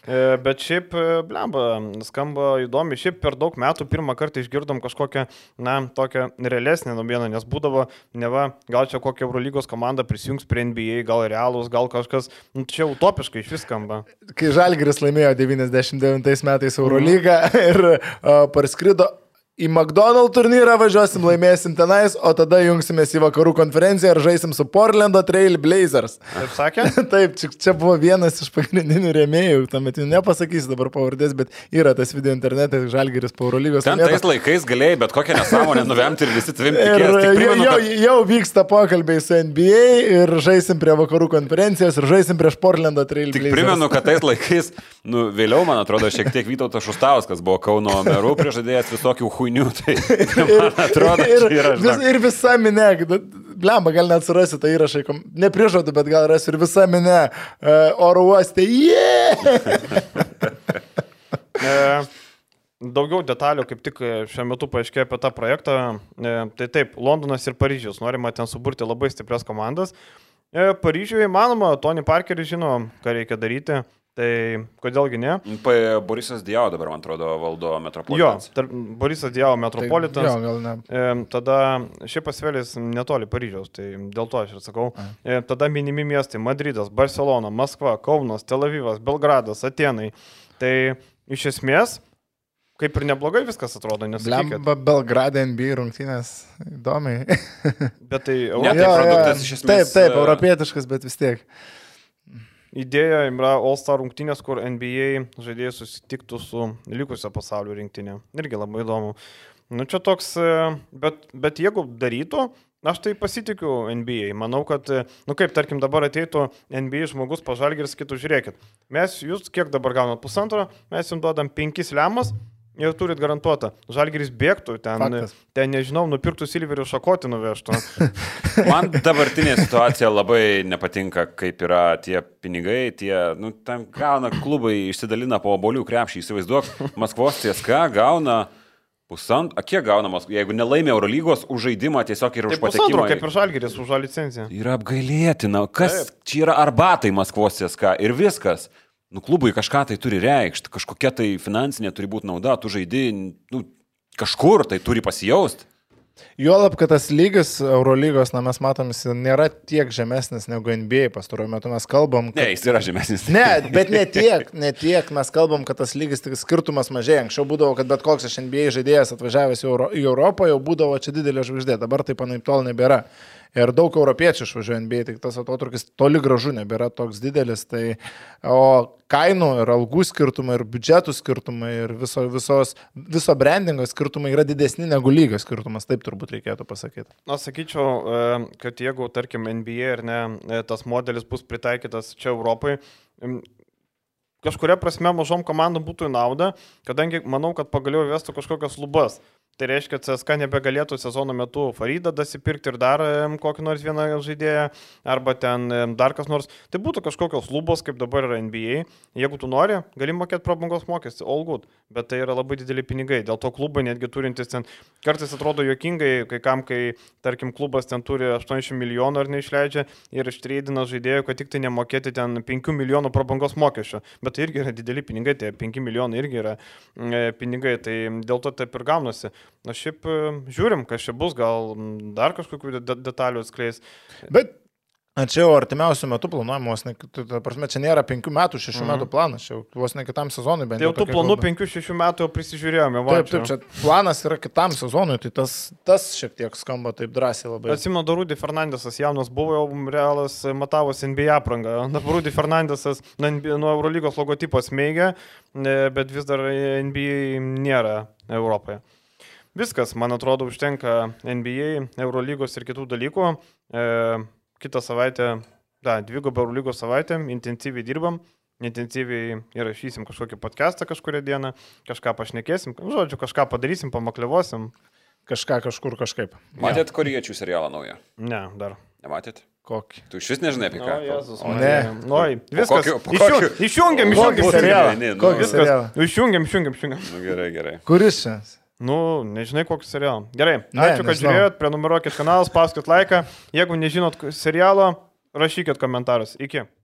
bet šiaip, blemba, skamba įdomi. Šiaip per daug metų pirmą kartą išgirdom kažkokią, na, tokią realesnę naujieną, nes būdavo, neva, gal čia kokia Eurolygos komanda prisijungs prie N B A, gal Realus, gal kažkas, nu, čia utopiškai iš vis skamba. Kai Žalgiris laimėjo devyniasdešimt devintais metais Eurolygą ir uh, parskrido į McDonald's turnyrą, važiuosim, laimėsim tenais, o tada jungsimės į vakarų konferenciją ir žaisim su Portlando Trail Blazers. Taip sakė? Taip, čia, čia buvo vienas iš pagrindinių rėmėjų, tuomet nepasakysiu dabar pavardės, bet yra tas video internete, Žalgiris po Eurolygos. Ten tais laikais galėjai bet kokią nesąmonę nuvemti ir visi tavim tikės. Tik primenu, jau, kad... jau vyksta pokalbiai su N B A ir žaisim prie vakarų konferencijos ir žaisim prieš Portlando Trail Tik Blazers. Tik primenu, kad tais laikais, nu, vėliau, man atrodo, šiek tiek Vytautas Šustauskas buvo Kauno merų prižadėjęs visokių huinių. Tai, man atrodo, ir, yra, vis, ir visa minė, blemba, gal net surasi tą įrašą, neprižadu, bet gal rasi ir visa minė uh, oro uoste. Yeah! e, daugiau detalių, kaip tik šiuo metu paaiškėjo apie tą projektą. E, tai taip, Londonas ir Paryžius, norima ten suburti labai stiprias komandas. E, Paryžiuje įmanoma, Tony Parkeris žino, ką reikia daryti. Tai kodėlgi ne? Borisas Diao dabar, man atrodo, valdo Metropolitans. Jo, tarp, Borisas Diao Metropolitans. Tai, jo, gal ne. E, tada šiaip pasvėlis netoli Paryžiaus, tai dėl to aš ir sakau. E, tada minimi miestai Madridas, Barcelona, Maskva, Kaunas, Tel Avivas, Belgradas, Atenai. Tai iš esmės, kaip ir neblogai viskas atrodo, nesakykit. Blemba Belgrade N B A rungtynės, įdomiai. Bet tai... Ne, tai produktas iš esmės... Taip, taip, europietiškas, bet vis tiek. Idėja yra All-Star rungtynės, kur N B A žaidėjai susitiktų su likusio pasaulio rinktinė. Irgi labai įdomu. Nu čia toks, bet, bet jeigu darytų, Aš tai pasitikiu N B A. Manau, kad, nu kaip, tarkim, dabar ateitų N B A žmogus pažalgį ir sakytų, žiūrėkit, mes jūs kiek dabar gaunat pusantro, mes jums duodam penkis lemas. Ir turit garantuotą. Žalgiris bėgtų, ten, Faktas. ten nežinau, nupirktų Silverių šakotį nuvežtų. Man dabartinė situacija labai nepatinka, kaip yra tie pinigai, tie, nu, ten gauna klubai, išsidalina po obolių krepšį, įsivaizduok, Maskvos C S K gauna pusant, a kiek gauna Maskvos, jeigu nelaimė Eurolygos už žaidimą tiesiog ir už Tai pusantro, patekimą. kaip ir Žalgiris už licenciją. Yra apgailėtina, kas Taip. čia yra arbatai Maskvos C S K ir viskas. Nu, klubui kažką tai turi reikšti, kažkokia tai finansinė turi būti nauda, tu žaidži, nu, kažkur tai turi pasijausti. Juolab, kad tas lygis Eurolygos, na mes matom, jis nėra tiek žemesnis negu N B A. Pastaruoju metu mes kalbam. Kad... Ne, jis yra žemesnis. Ne, bet ne tiek, ne tiek mes kalbam, kad tas lygis, tik skirtumas mažėja. Anksčiau būdavo, kad bet koks iš N B A žaidėjas atvažiavęs į, Euro, į Europą jau būdavo čia didelė žvaigždė, dabar taip anaip tol nebėra. Ir daug europiečių išvažiuoja N B A, tik tas atotrukis toli gražu nebėra toks didelis. Tai, o kainų ir algų skirtumai, ir biudžetų skirtumai, ir viso, visos, viso brandingo skirtumai yra didesni negu lygio skirtumas, taip turbūt reikėtų pasakyti. Aš sakyčiau, kad jeigu, tarkim, N B A ar ne, tas modelis bus pritaikytas čia Europai, kažkuria prasme mažom komandom būtų į naudą, kadangi manau, kad pagaliau vestų kažkokias lubas. Tai reiškia, C S K nebegalėtų sezono metu Faridą dasipirkti ir dar kokį nors vieną žaidėją, arba ten dar kas nors. Tai būtų kažkokios lubos, kaip dabar yra N B A. Jeigu tu nori, gali mokėti prabangos mokestį, all good, bet tai yra labai dideli pinigai. Dėl to klubai netgi turintys ten, kartais atrodo juokingai, kai kam, kai, tarkim, klubas ten turi aštuoniasdešimt milijonų ar neišleidžia ir ištreidina žaidėjų, kad tik tai nemokėti ten penkių milijonų prabangos mokesčio. Bet tai irgi yra dideli pinigai, tai penki milijonai irgi yra e, pinigai, tai dėl to taip ir gaunasi. Na šiaip žiūrim, kas čia bus, gal dar kažkokių detalių atskleis. Bet čia jau artimiausių metų planuojamos, ta prasme, čia nėra penkių metų, šešių mm. metų planas, čia vos ne kitam sezonui bent jau. Tai jau tų planų penkių šešių metų jau prisižiūrėjome. Taip, taip, čia planas yra kitam sezonui, tai tas, tas šiek tiek skamba taip drąsiai labai. Atsimenu, Rudi Fernandesas jaunas buvo, jau Realas matavosi N B A aprangą. Dabar Rudi Fernandesas nuo Eurolygos logotipo smeigia, bet vis dar N B A nėra Europoje. Viskas, man atrodo, užtenka N B A, Eurolygos ir kitų dalykų. E, kitą savaitę, da, dvigubą Eurolygos savaitę, intensyviai dirbam, intensyviai įrašysim kažkokį podcastą kažkuria dieną, kažką pašnekėsim, žodžiu, kažką padarysim, pamakliavosim. Kažką kažkur kažkaip. Matėt koriečių serialą naują? Ne, dar. Nematėt? Kokį? Tu iš vis nežinai apie ką? O, Jėzus, o ne. Oi, viskas. kokiu, po kokiu, išjungiam, išjungiam, Kokį serialą? išjungiam. Kokį serialą? Išjungiam, išjungiam, išjungiam. Nu, gerai, gerai. Kuris čia? Nu, nežinai kokį serialą. Gerai, Ne, ačiū, kad nežinau. žiūrėjot, prenumeruokit kanalą, spauskit laiką. Jeigu nežinot serialo, rašykit komentarus. Iki.